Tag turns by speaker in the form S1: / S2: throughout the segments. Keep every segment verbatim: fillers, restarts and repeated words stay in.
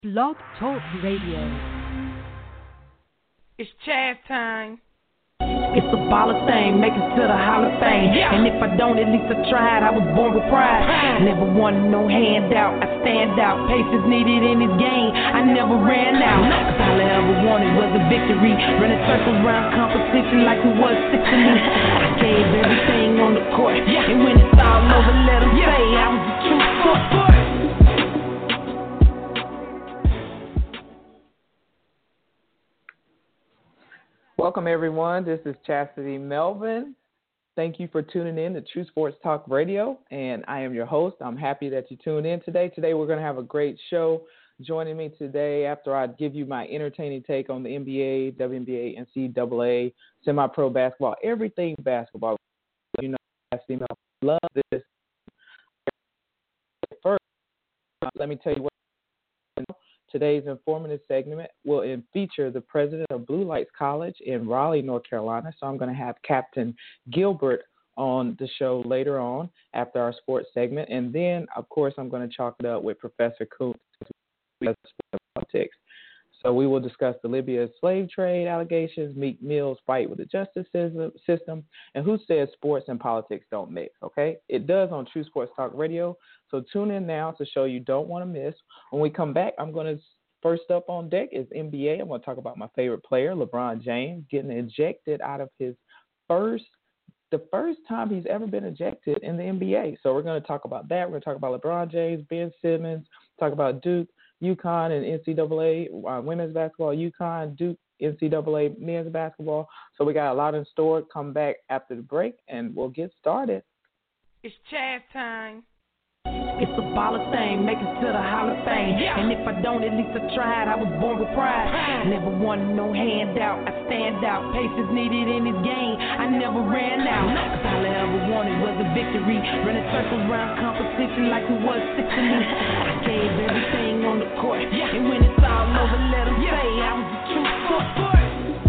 S1: Blog Talk Radio.
S2: It's Chaz time.
S3: It's a baller thing, make it to the Hall of Fame. Yeah. And if I don't, at least I tried. I was born with pride. Never wanted no handout. I stand out. Pace is needed in this game. I never ran out. Cause all I ever wanted was a victory. Running circles around competition like it was six to me. I gave everything on the court. Yeah. And when it's all over, let them yeah. say I was a true sport.
S4: Welcome, everyone. This is Chastity Melvin. Thank you for tuning in to True Sports Talk Radio, and I am your host. I'm happy that you tuned in today. Today, we're going to have a great show. Joining me today, after I give you my entertaining take on the N B A, W N B A, N C double A, semi-pro basketball, everything basketball. You know, Chastity Melvin, love this. First, let me tell you what. Today's informative segment will feature the president of Blue Lights College in Raleigh, North Carolina. So I'm going to have Captain Gilbert on the show later on after our sports segment. And then, of course, I'm going to chalk it up with Professor Kuntz, politics. So we will discuss the Libya slave trade allegations, Meek Mill's fight with the justice system, and who says sports and politics don't mix, okay? It does on True Sports Talk Radio. So tune in now to show you don't want to miss. When we come back, I'm going to first up on deck is N B A. I'm going to talk about my favorite player, LeBron James, getting ejected out of his first, the first time he's ever been ejected in the N B A. So we're going to talk about that. We're going to talk about LeBron James, Ben Simmons, talk about Duke, UConn, and N C double A, uh, women's basketball, UConn, Duke, N C double A, men's basketball. So we got a lot in store. Come back after the break, and we'll get started.
S2: It's Chaz time.
S3: It's a baller thing, make it to the Hall of Fame. Yeah. And if I don't, at least I tried. I was born with pride. Never wanted no handout. I stand out. Pace is needed in this game. I never ran out. Cause all I ever wanted was a victory. Running circles around competition like it was six to me. I gave everything on the court. Yeah. And when it's all over, let them yeah. say I was a true sport.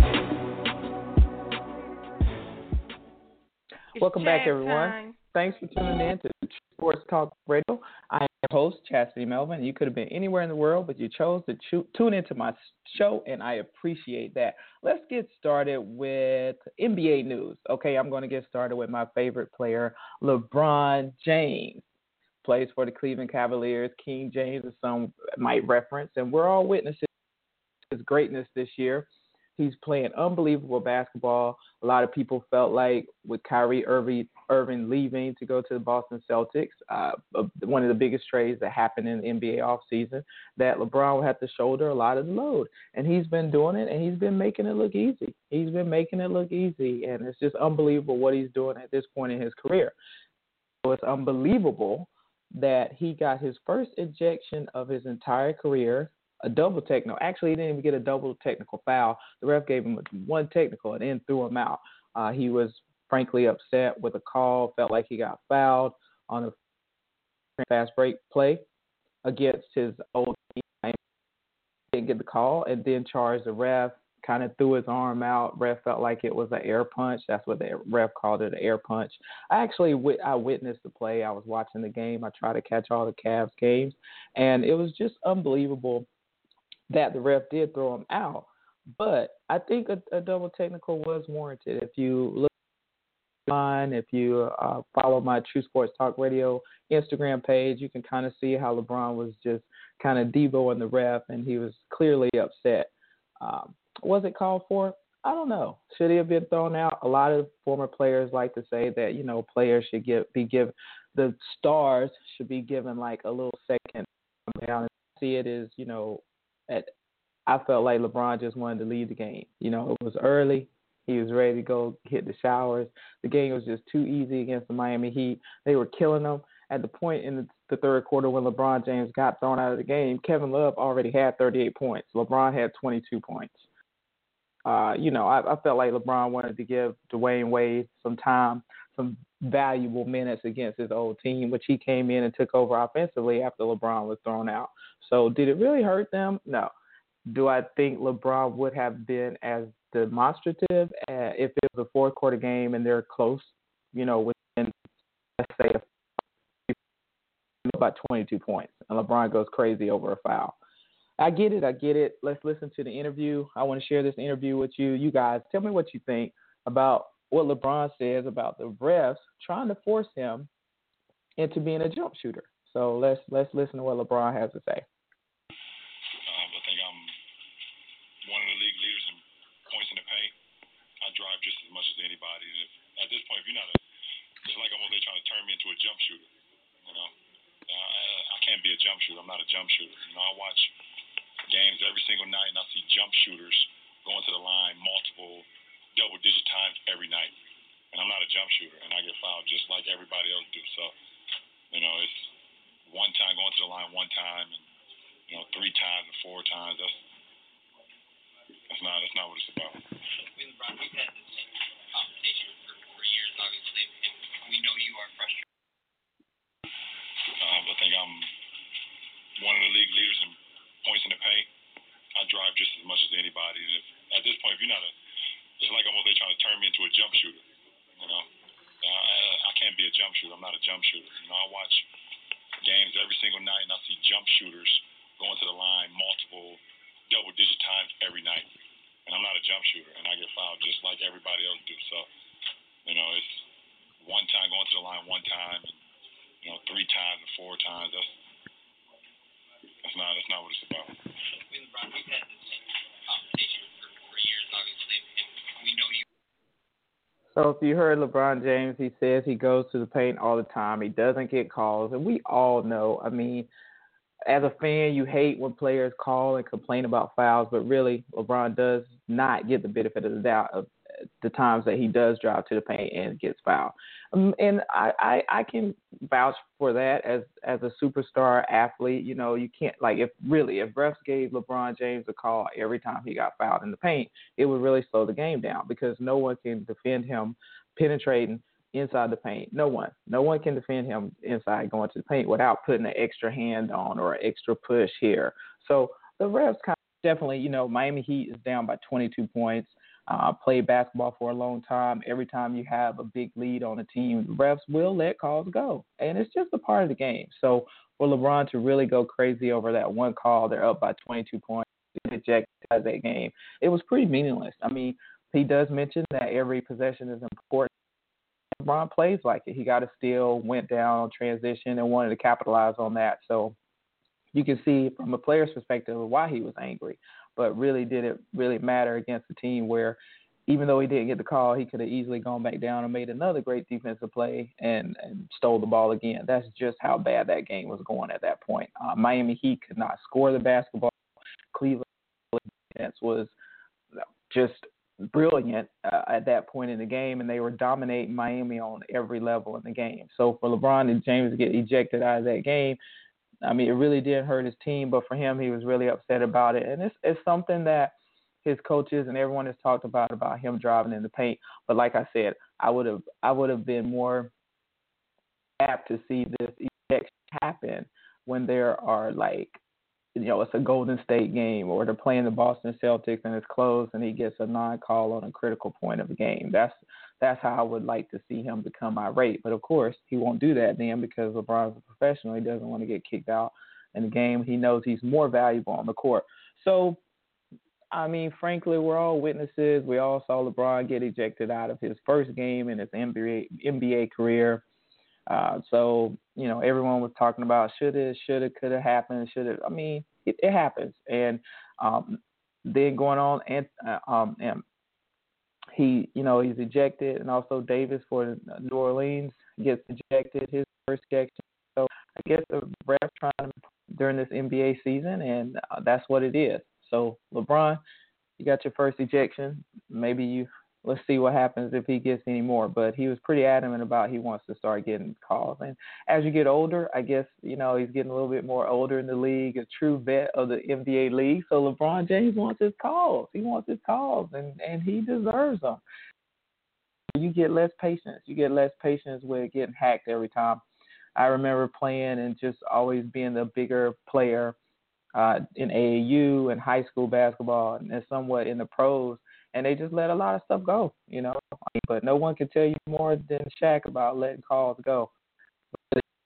S4: Welcome back, everyone.
S2: Time.
S4: Thanks for tuning in to Sports Talk Radio. I am your host, Chastity Melvin. You could have been anywhere in the world, but you chose to cho- tune into my show, and I appreciate that. Let's get started with N B A news. Okay, I'm going to get started with my favorite player, LeBron James. Plays for the Cleveland Cavaliers. King James, as some might reference, and we're all witnessing his greatness this year. He's playing unbelievable basketball. A lot of people felt like with Kyrie Irving, Irving leaving to go to the Boston Celtics, uh, one of the biggest trades that happened in the N B A offseason, that LeBron would have to shoulder a lot of the load. And he's been doing it, and he's been making it look easy. He's been making it look easy, and it's just unbelievable what he's doing at this point in his career. So it's unbelievable that he got his first ejection of his entire career, a double technical. Actually, he didn't even get a double technical foul. The ref gave him one technical and then threw him out. Uh, he was frankly upset with the call, felt like he got fouled on a fast break play against his old team. Didn't get the call and then charged the ref, kind of threw his arm out. Ref felt like it was an air punch. That's what the ref called it, an air punch. I actually I witnessed the play. I was watching the game. I try to catch all the Cavs games, and it was just unbelievable that the ref did throw him out. But I think a, a double technical was warranted. If you look online, if you uh, follow my True Sports Talk Radio Instagram page, you can kind of see how LeBron was just kind of devoing the ref, and he was clearly upset. Um, was it called for? I don't know. Should he have been thrown out? A lot of former players like to say that, you know, players should get, be given, the stars should be given like a little second. I see it as, you know, At, I felt like LeBron just wanted to leave the game. You know, it was early. He was ready to go hit the showers. The game was just too easy against the Miami Heat. They were killing them. At the point in the, the third quarter when LeBron James got thrown out of the game, Kevin Love already had thirty-eight points. LeBron had twenty-two points. Uh, you know, I, I felt like LeBron wanted to give Dwayne Wade some time, some valuable minutes against his old team, which he came in and took over offensively after LeBron was thrown out. So did it really hurt them? No. Do I think LeBron would have been as demonstrative uh, if it was a fourth quarter game and they're close, you know, within, let's say, about twenty-two points, and LeBron goes crazy over a foul? I get it. I get it. Let's listen to the interview. I want to share this interview with you. You guys, tell me what you think about what LeBron says about the refs trying to force him into being a jump shooter. So let's let's listen to what LeBron has to say.
S5: Um, I think I'm one of the league leaders in points in the paint. I drive just as much as anybody. And if, at this point, if you're not a, it's like almost they're trying to turn me into a jump shooter. You know, uh, I, I can't be a jump shooter. I'm not a jump shooter. You know, I watch games every single night, and I see jump shooters going to the line multiple double-digit times every night. And I'm not a jump shooter, and I get fouled just like everybody else do. So, you know, it's one time going to the line one time, and you know, three times and four times. That's that's not that's not what it's about.
S6: I mean, LeBron, we've had this conversation for, for years, obviously, and we know you are frustrated.
S5: Um, I think I'm one of the league leaders in points in the paint. I drive just as much as anybody. And if, at this point, if you're not a, it's like almost they're trying to turn me into a jump shooter. You know, uh, I, I can't be a jump shooter. I'm not a jump shooter. You know, I watch games every single night, and I see jump shooters going to the line multiple double-digit times every night. And I'm not a jump shooter, and I get fouled just like everybody else do. So, you know, it's one time going to the line one time, and you know, three times and four times. That's that's not that's not what it's about.
S6: I mean, LeBron, we've had this conversation for, for years, obviously, and we know you.
S4: So if you heard LeBron James, he says he goes to the paint all the time. He doesn't get calls, and we all know. I mean, as a fan, you hate when players call and complain about fouls, but really, LeBron does not get the benefit of the doubt of the times that he does drive to the paint and gets fouled. Um, and I, I, I can vouch for that as as a superstar athlete. You know, you can't, like, if really, if refs gave LeBron James a call every time he got fouled in the paint, it would really slow the game down because no one can defend him penetrating inside the paint. No one. No one can defend him inside going to the paint without putting an extra hand on or an extra push here. So the refs kind of definitely, you know, Miami Heat is down by twenty-two points. Uh, played basketball for a long time. Every time you have a big lead on a team, the refs will let calls go. And it's just a part of the game. So for LeBron to really go crazy over that one call, they're up by twenty-two points, ejected out of that game, it was pretty meaningless. I mean, he does mention that every possession is important. LeBron plays like it. He got a steal, went down on transition, and wanted to capitalize on that. So you can see from a player's perspective why he was angry. But really, did it really matter against a team where, even though he didn't get the call, he could have easily gone back down and made another great defensive play and, and stole the ball again. That's just how bad that game was going at that point. Uh, Miami Heat could not score the basketball. Cleveland defense was just brilliant uh, at that point in the game, and they were dominating Miami on every level in the game. So for LeBron and James to get ejected out of that game, I mean, it really did hurt his team, but for him, he was really upset about it. And it's, it's something that his coaches and everyone has talked about, about him driving in the paint. But like I said, I would have I would have been more apt to see this ejection happen when there are, like, you know, it's a Golden State game or they're playing the Boston Celtics and it's close and he gets a non-call on a critical point of the game. That's that's how I would like to see him become irate. But, of course, he won't do that then because LeBron's a professional. He doesn't want to get kicked out in the game. He knows he's more valuable on the court. So, I mean, frankly, we're all witnesses. We all saw LeBron get ejected out of his first game in his N B A, N B A career. Uh, so, you know, everyone was talking about should it, should it, could have happened, should it. I mean, it, it happens. And um, then going on, and, uh, um, and he, you know, he's ejected, and also Davis for New Orleans gets ejected, his first ejection. So I guess the ref trying to during this N B A season, and uh, that's what it is. So LeBron, you got your first ejection. Maybe you. Let's see what happens if he gets any more. But he was pretty adamant about he wants to start getting calls. And as you get older, I guess, you know, he's getting a little bit more older in the league, a true vet of the N B A league. So LeBron James wants his calls. He wants his calls, and, and he deserves them. You get less patience. You get less patience with getting hacked every time. I remember playing and just always being the bigger player uh, in A A U and high school basketball and somewhat in the pros. And they just let a lot of stuff go, you know. But no one can tell you more than Shaq about letting calls go.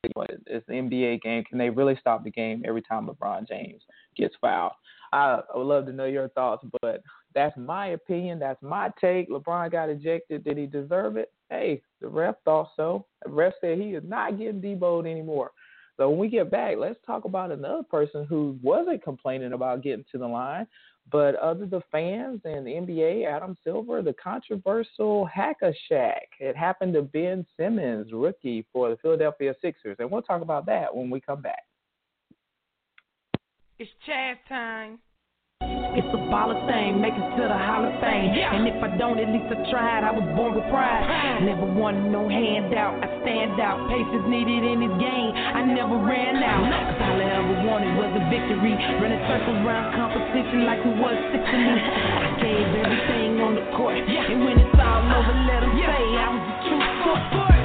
S4: It's an N B A game. Can they really stop the game every time LeBron James gets fouled? I, I would love to know your thoughts, but that's my opinion. That's my take. LeBron got ejected. Did he deserve it? Hey, the ref thought so. The ref said he is not getting deboed anymore. So when we get back, let's talk about another person who wasn't complaining about getting to the line, but other the fans and the N B A, Adam Silver, the controversial Hack-a-Shaq. It happened to Ben Simmons, rookie for the Philadelphia Sixers, and we'll talk about that when we come back.
S2: It's Chaz time.
S3: It's a baller thing, make it to the Hall of Fame. Yeah. And if I don't, at least I tried. I was born with pride. Never wanted no handout. I stand out. Patience needed in this game. I never ran out. Cause all I ever wanted was a victory. Running circles around competition like it was Sicily. I gave everything on the court. And when it's all over, let them say I was a true sport.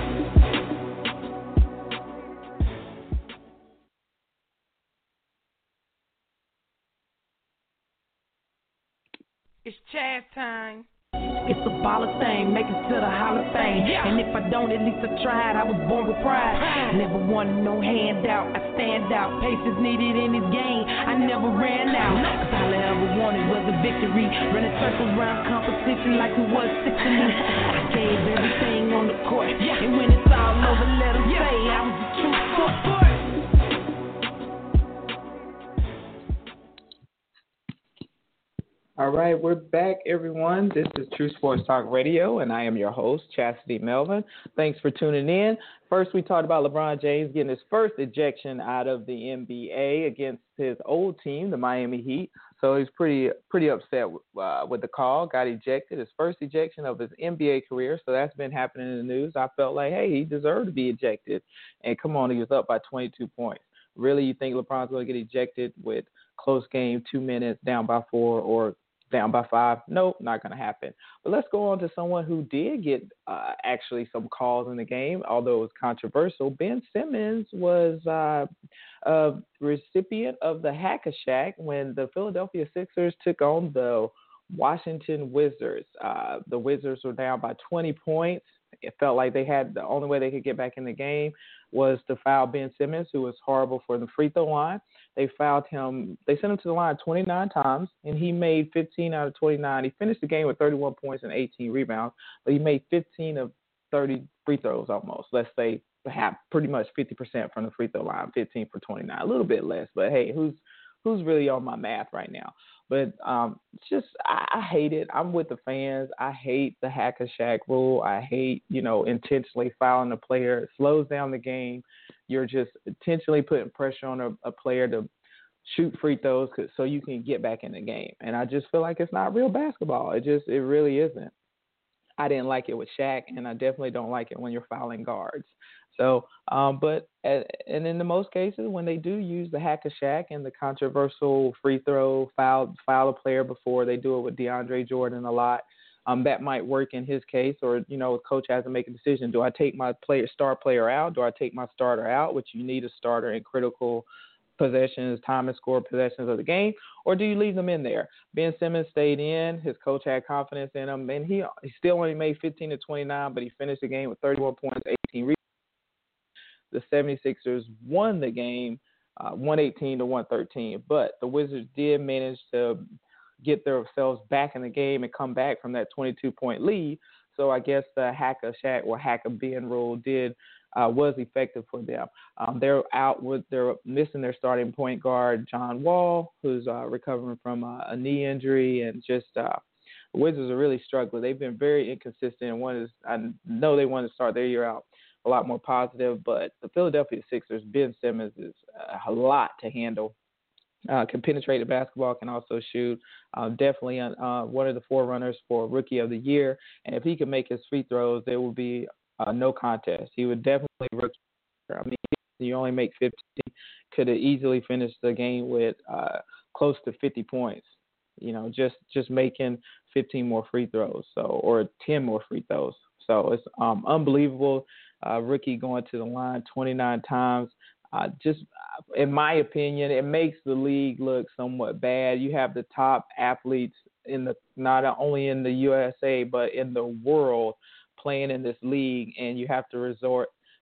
S2: It's Chaz time.
S3: It's a baller thing, make it to the Hall of Fame. Yeah. And if I don't, at least I tried. I was born with pride. Never wanted no handout. I stand out. Patience needed in this game. I never ran out. Cause all I ever wanted was a victory. Running circles around competition like it was Sicily. I gave everything on the court. And when it's all over, let them say I was a true sport.
S4: All right, we're back, everyone. This is True Sports Talk Radio, and I am your host, Chastity Melvin. Thanks for tuning in. First, we talked about LeBron James getting his first ejection out of the N B A against his old team, the Miami Heat. So he's pretty pretty upset uh, with the call, got ejected, his first ejection of his N B A career. So that's been happening in the news. I felt like, hey, he deserved to be ejected. And come on, he was up by twenty-two points. Really, you think LeBron's going to get ejected with close game, two minutes, down by four, or down by five? Nope, not going to happen. But let's go on to someone who did get uh, actually some calls in the game, although it was controversial. Ben Simmons was uh, a recipient of the Hack-a-Shaq when the Philadelphia Sixers took on the Washington Wizards. Uh, the Wizards were down by twenty points. It felt like they had the only way they could get back in the game was to foul Ben Simmons, who was horrible for the free throw line. They fouled him. They sent him to the line twenty-nine times, and he made fifteen out of twenty-nine. He finished the game with thirty-one points and eighteen rebounds, but he made fifteen of thirty free throws almost. Let's say half, pretty much fifty percent from the free throw line, fifteen for twenty-nine. A little bit less, but hey, who's who's really on my math right now? But um, just I, I hate it. I'm with the fans. I hate the Hack-a-Shaq rule. I hate, you know, intentionally fouling a player. It slows down the game. You're just intentionally putting pressure on a, a player to shoot free throws so you can get back in the game. And I just feel like it's not real basketball. It just, it really isn't. I didn't like it with Shaq, and I definitely don't like it when you're fouling guards. So, um, but, and in the most cases, when they do use the Hack-a-Shaq and the controversial free throw, foul, foul a player before, they do it with DeAndre Jordan a lot. Um, that might work in his case, or, you know, the coach has to make a decision. Do I take my player, star player out? Do I take my starter out, which you need a starter in critical possessions, time and score possessions of the game, or do you leave them in there? Ben Simmons stayed in. His coach had confidence in him, and he, he still only made fifteen to twenty-nine, but he finished the game with thirty-one points, eighteen rebounds. The seventy-sixers won the game uh, one eighteen to one thirteen, but the Wizards did manage to get themselves back in the game and come back from that twenty-two point lead. So I guess the Hack-a-Shaq or Hack-a-Ben rule did uh, was effective for them. Um, they're out with they're missing their starting point guard John Wall, who's uh, recovering from uh, a knee injury, and just uh, the Wizards are really struggling. They've been very inconsistent. One is I know they want to start their year out a lot more positive, but the Philadelphia Sixers, Ben Simmons is a lot to handle. Uh, can penetrate the basketball, can also shoot. Uh, definitely uh, one of the forerunners for Rookie of the Year. And if he can make his free throws, there will be uh, no contest. He would definitely rookie. I mean, you only make fifteen. Could have easily finished the game with uh, close to fifty points. You know, just just making fifteen more free throws, so or ten more free throws. So it's um, unbelievable. Uh, rookie going to the line twenty-nine times. Uh, just, in my opinion, it makes the league look somewhat bad. You have the top athletes in the not only in the U S A but in the world playing in this league, and you have to resort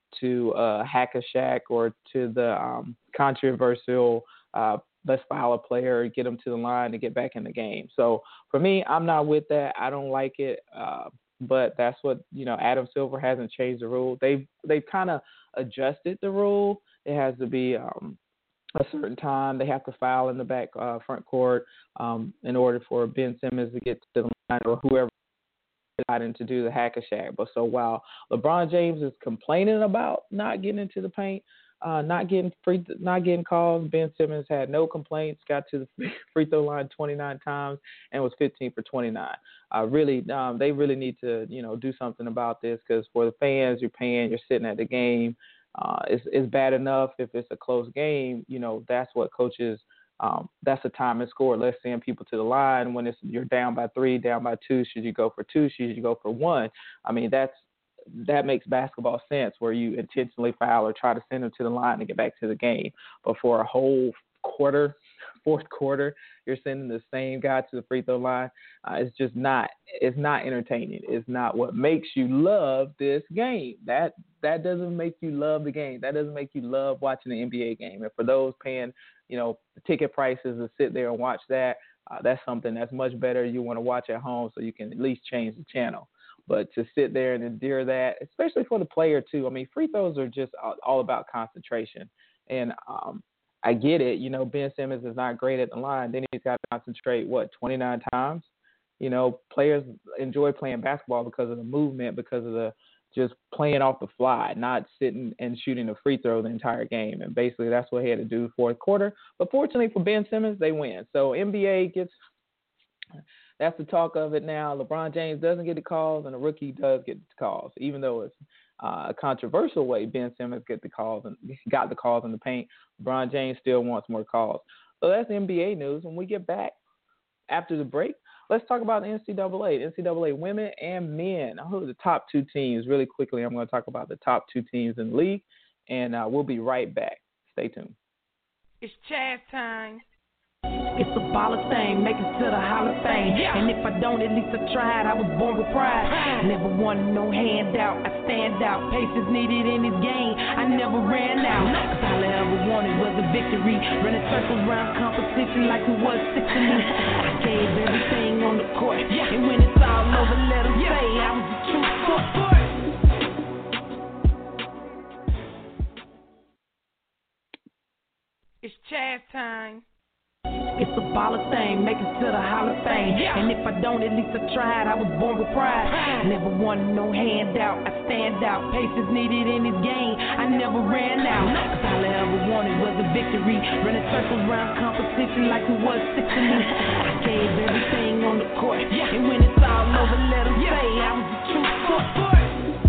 S4: to uh, Hack-a-Shaq or to the um, controversial uh, let's foul a player, get them to the line to get back in the game. So for me, I'm not with that. I don't like it. Uh, but that's what, you know, Adam Silver hasn't changed the rule. They've, they've kind of adjusted the rule. It has to be um, a certain time. They have to foul in the back uh, front court um, in order for Ben Simmons to get to the line or whoever deciding to do the Hack-a-Shaq. But so while LeBron James is complaining about not getting into the paint, Uh, not getting free, not getting calls. Ben Simmons had no complaints. Got to the free throw line twenty-nine times and was fifteen for twenty-nine. Uh, really, um, they really need to, you know, do something about this because for the fans, you're paying, you're sitting at the game. Uh, it's, it's bad enough if it's a close game. You know, that's what coaches. Um, that's the time and score. Let's send people to the line when it's you're down by three, down by two. Should you go for two? Should you go for one? I mean, that's. That makes basketball sense where you intentionally foul or try to send them to the line to get back to the game. But for a whole quarter, fourth quarter, you're sending the same guy to the free throw line. Uh, it's just not, it's not entertaining. It's not what makes you love this game. That, that doesn't make you love the game. That doesn't make you love watching the N B A game. And for those paying, you know, ticket prices to sit there and watch that, uh, that's something that's much better. You want to watch at home so you can at least change the channel. But to sit there and endure that, especially for the player too. I mean, free throws are just all about concentration. And um, I get it. You know, Ben Simmons is not great at the line. Then he's got to concentrate, what, twenty-nine times? You know, players enjoy playing basketball because of the movement, because of the just playing off the fly, not sitting and shooting a free throw the entire game. And basically that's what he had to do fourth quarter. But fortunately for Ben Simmons, they win. So N B A gets – that's the talk of it now. LeBron James doesn't get the calls, and the rookie does get the calls, even though it's uh, a controversial way Ben Simmons get the calls and got the calls in the paint. LeBron James still wants more calls. So that's N B A news. When we get back after the break, let's talk about the N C double A. N C double A women and men. Who are the top two teams? Really quickly, I'm going to talk about the top two teams in the league, and uh, we'll be right back. Stay tuned.
S2: It's Chaz time.
S3: It's a baller thing, make it to the Hall of Fame. Yeah. And if I don't, at least I tried. I was born with pride. pride. Never wanted no handout. I stand out. Patience needed in this game. I never ran out. Cause all I ever wanted was a victory. Running circles around competition like it was Sicily. I gave everything on the court. Yeah. And when it's all over, let them yeah. say I was a true sport.
S2: It's Chaz time.
S3: It's a baller thing, make it to the Hall of Fame. Yeah. And if I don't, at least I tried. I was born with pride. pride. Never wanted no handout. I stand out. Patience needed in this game. I never ran out. Cause all I ever wanted was a victory. Running circles around competition like it was Sicily. I gave everything on the court. Yeah. And when it's all over, let them yeah. say I was a true sport.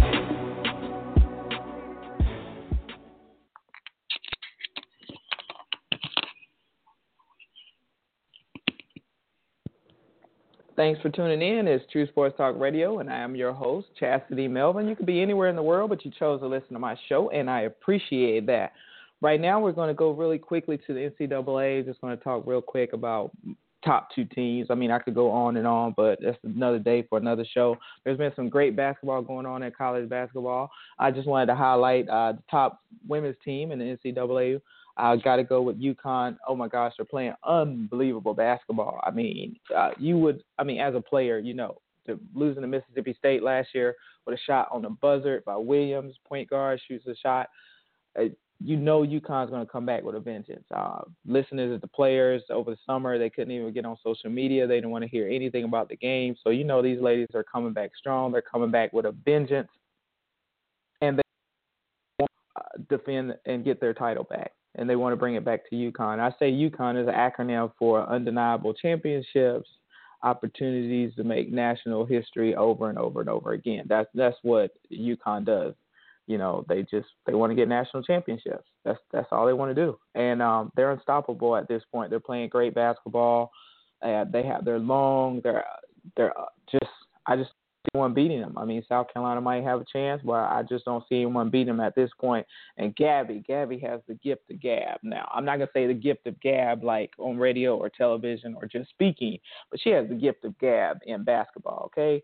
S4: Thanks for tuning in. It's True Sports Talk Radio, and I am your host, Chastity Melvin. You could be anywhere in the world, but you chose to listen to my show, and I appreciate that. Right now, we're going to go really quickly to the N C double A. Just going to talk real quick about top two teams. I mean, I could go on and on, but that's another day for another show. There's been some great basketball going on in college basketball. I just wanted to highlight uh, the top women's team in the N C double A. I got to go with UConn. Oh, my gosh, they're playing unbelievable basketball. I mean, uh, you would – I mean, as a player, you know, to losing to Mississippi State last year with a shot on the buzzer by Williams, point guard, shoots a shot. Uh, you know UConn's going to come back with a vengeance. Uh, listening to the players over the summer, they couldn't even get on social media. They didn't want to hear anything about the game. So, you know, these ladies are coming back strong. They're coming back with a vengeance. And they want to defend and get their title back. And they want to bring it back to UConn. I say UConn is an acronym for undeniable championships, opportunities to make national history over and over and over again. That's that's what UConn does. You know, they just they want to get national championships. That's that's all they want to do. And um, they're unstoppable at this point. They're playing great basketball. Uh, they have they're long. They're they're just I just. Anyone beating them. I mean, South Carolina might have a chance, but I just don't see anyone beating them at this point. And Gabby, Gabby has the gift of gab. Now, I'm not going to say the gift of gab like on radio or television or just speaking, but she has the gift of gab in basketball, okay?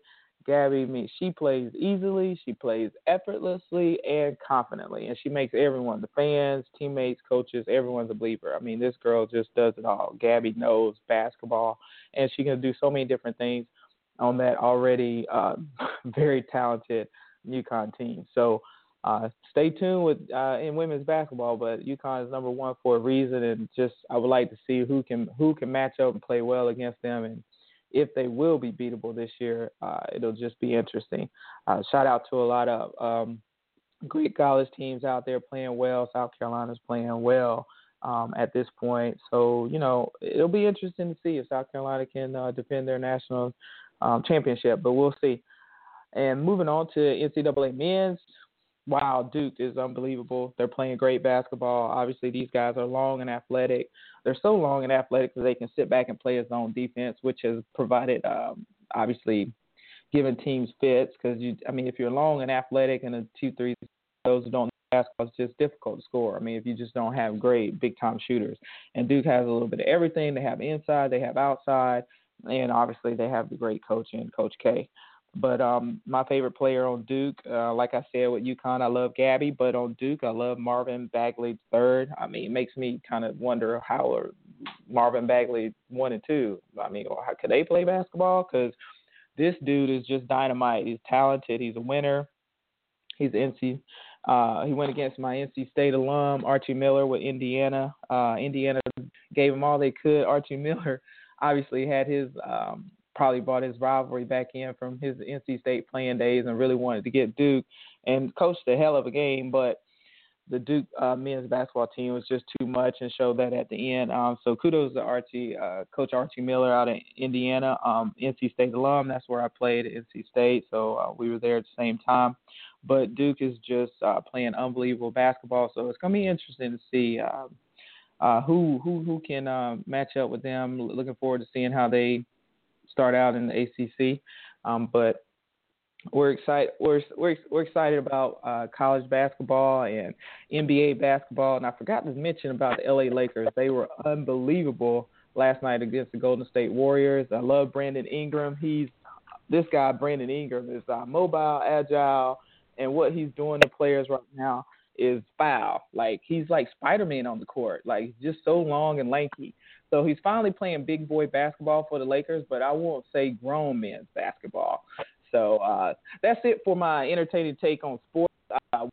S4: Gabby, I mean, she plays easily, she plays effortlessly and confidently, and she makes everyone, the fans, teammates, coaches, everyone's a believer. I mean, this girl just does it all. Gabby knows basketball, and she can do so many different things on that already uh, very talented UConn team. So uh, stay tuned with uh, in women's basketball, but UConn is number one for a reason, and just I would like to see who can who can match up and play well against them, and if they will be beatable this year, uh, it'll just be interesting. Uh, shout out to a lot of um, great college teams out there playing well. South Carolina's playing well um, at this point. So, you know, it'll be interesting to see if South Carolina can uh, defend their national um, championship, but we'll see. And moving on to N C double A men's, wow, Duke is unbelievable. They're playing great basketball. Obviously, these guys are long and athletic. They're so long and athletic that they can sit back and play a zone defense, which has provided, um, obviously, giving teams fits. Because, you, I mean, if you're long and athletic and a two, three, those who don't know basketball, it's just difficult to score. I mean, if you just don't have great big-time shooters. And Duke has a little bit of everything. They have inside, they have outside, and obviously they have the great coaching, Coach K. But um, my favorite player on Duke, uh, like I said with UConn, I love Gabby. But on Duke, I love Marvin Bagley third. I mean, it makes me kind of wonder how are Marvin Bagley one and two. I mean, how could they play basketball? Because this dude is just dynamite. He's talented. He's a winner. He's N C. Uh, he went against my N C State alum, Archie Miller, with Indiana. Uh, Indiana gave him all they could. Archie Miller obviously had his um, – probably brought his rivalry back in from his N C State playing days and really wanted to get Duke and coached a hell of a game, but the Duke uh, men's basketball team was just too much and showed that at the end. Um, so kudos to Archie, uh, Coach Archie Miller out of Indiana, um, N C State alum. That's where I played at N C State, so uh, we were there at the same time. But Duke is just uh, playing unbelievable basketball, so it's going to be interesting to see uh, uh, who who who can uh, match up with them. Looking forward to seeing how they start out in the A C C, um, but we're excited. We're we're, we're excited about uh, college basketball and N B A basketball. And I forgot to mention about the L A Lakers. They were unbelievable last night against the Golden State Warriors. I love Brandon Ingram. He's this guy. Brandon Ingram is uh, mobile, agile, and what he's doing to players right now is foul. Like he's like Spider-Man on the court. Like he's just so long and lanky. So he's finally playing big boy basketball for the Lakers, but I won't say grown men's basketball. So uh, that's it for my entertaining take on sports. Uh,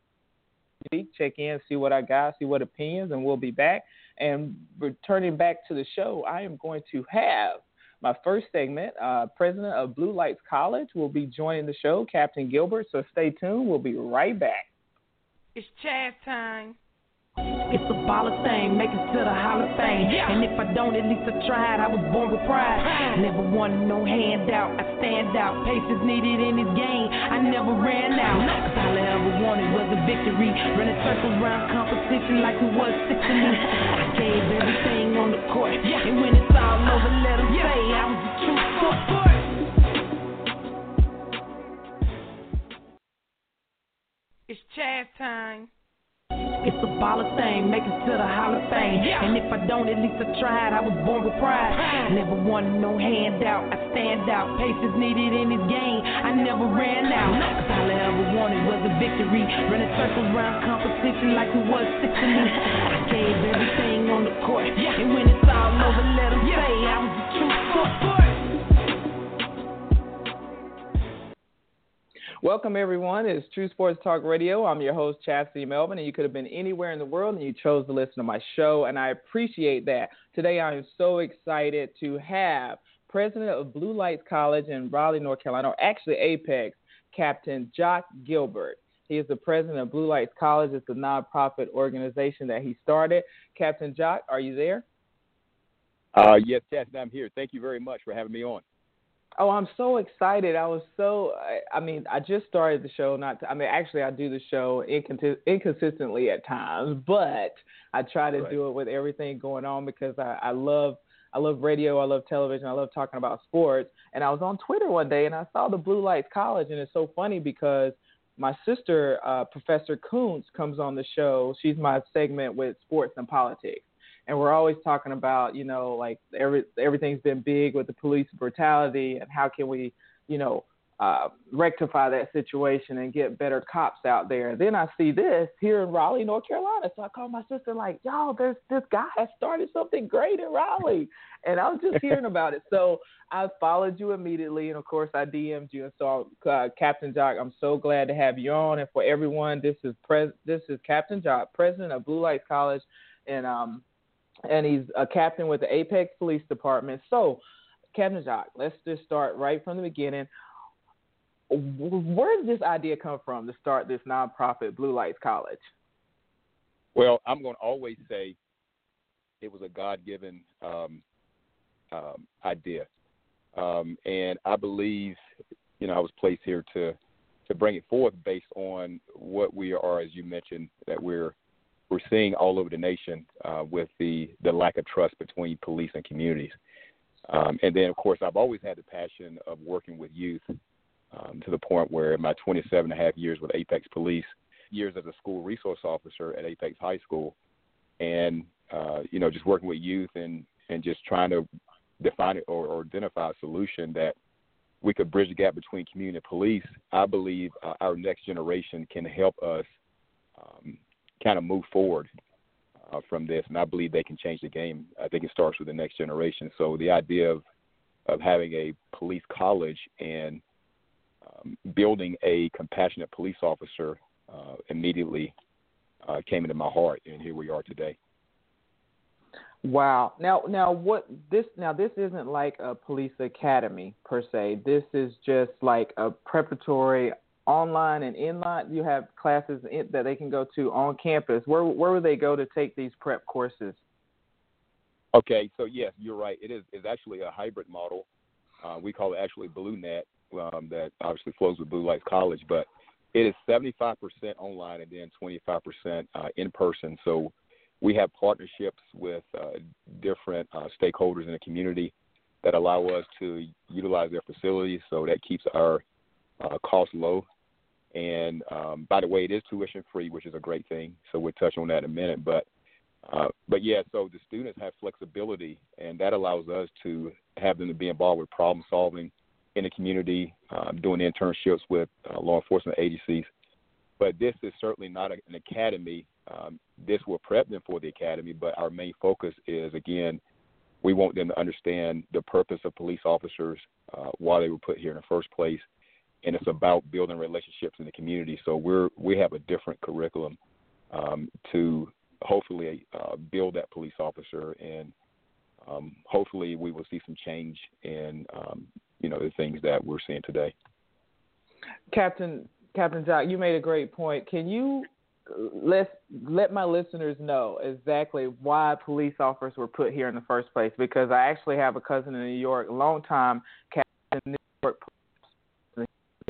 S4: check in, see what I got, see what opinions, and we'll be back. And returning back to the show, I am going to have my first segment. Uh, President of Blue Lights College will be joining the show, Captain Gilbert. So stay tuned. We'll be right back.
S2: It's Chaz time.
S3: It's a baller thing, make it to the Hall of Fame. And if I don't, at least I tried. I was born with pride. Never wanted no handout. I stand out. Pace is needed in this game. I never ran out. Cause all I ever wanted was a victory. Running circles around competition like it was six to me. I gave everything on the court. And when it's all over, let them say I was a true sport.
S2: It's Chaz time.
S3: It's a baller thing, make it to the Hall of Fame. And if I don't, at least I tried. I was born with pride. Never wanted no handout. I stand out. Pace is needed in this game. I never ran out. Cause all I ever wanted was a victory. Running circles around competition like it was six to me. I gave everything on the court. And when it's all over, let them say I was a true sport.
S4: Welcome, everyone. It's True Sports Talk Radio. I'm your host, Chastity Melvin, and you could have been anywhere in the world, and you chose to listen to my show, and I appreciate that. Today, I am so excited to have President of Blue Lights College in Raleigh, North Carolina, or actually Apex, Captain Jock Gilbert. He is the president of Blue Lights College. It's a nonprofit organization that he started. Captain Jock, are you there?
S7: Uh, yes, Chastity, I'm here. Thank you very much for having me on.
S4: Oh, I'm so excited. I was so, I, I mean, I just started the show. Not, to, I mean, actually, I do the show incont- inconsistently at times, but I try to right. do it with everything going on because I, I love, I love radio. I love television. I love talking about sports. And I was on Twitter one day and I saw the Blue Lights College. And it's so funny because my sister, uh, Professor Kuntz, comes on the show. She's my segment with sports and politics. And we're always talking about, you know, like every everything's been big with the police brutality and how can we, you know, uh, rectify that situation and get better cops out there. Then I see this here in Raleigh, North Carolina. So I call my sister like, yo, there's this guy has started something great in Raleigh. And I was just hearing about it. So I followed you immediately. And, of course, I D M'd you. And so, uh, Captain Jock, I'm so glad to have you on. And for everyone, this is pres- this is Captain Jock, president of Blue Lights College. And, um, and he's a captain with the Apex Police Department. So, Captain Jock, let's just start right from the beginning. Where did this idea come from to start this nonprofit, Blue Lights College?
S7: Well, I'm going to always say it was a God-given um, um, idea. Um, and I believe, you know, I was placed here to, to bring it forth based on what we are, as you mentioned, that we're we're seeing all over the nation uh, with the, the lack of trust between police and communities. Um, and then, of course, I've always had the passion of working with youth. Um, to the point where in my twenty-seven and a half years with Apex Police, years as a school resource officer at Apex High School, and, uh, you know, just working with youth and, and just trying to define it or, or identify a solution that we could bridge the gap between community and police, I believe uh, our next generation can help us um, kind of move forward uh, from this, and I believe they can change the game. I think it starts with the next generation. So the idea of, of having a police college and Um, building a compassionate police officer uh, immediately uh, came into my heart, and here we are today.
S4: Wow. Now, now what this? Now, this isn't like a police academy per se. This is just like a preparatory online and inline. You have classes in, that they can go to on campus. Where where would they go to take these prep courses?
S7: Okay, so yes, you're right. It is is actually a hybrid model. Uh, we call it actually BlueNet. Um, that obviously flows with Blue Lights College, but it is seventy-five percent online and then twenty-five percent uh, in person. So we have partnerships with uh, different uh, stakeholders in the community that allow us to utilize their facilities, so that keeps our uh, costs low. And um, by the way, it is tuition free, which is a great thing. So we'll touch on that in a minute. But uh, but yeah, so the students have flexibility, and that allows us to have them to be involved with problem solving in the community, uh, doing internships with uh, law enforcement agencies. But this is certainly not a, an academy. Um, this will prep them for the academy, but our main focus is, again, we want them to understand the purpose of police officers, uh, why they were put here in the first place, and it's about building relationships in the community. So we're we have a different curriculum um, to hopefully uh, build that police officer, and um, hopefully we will see some change in um, you know, the things that we're seeing today.
S4: Captain Captain Jock, you made a great point. Can you let let my listeners know exactly why police officers were put here in the first place? Because I actually have a cousin in New York, a long time captain in New York police.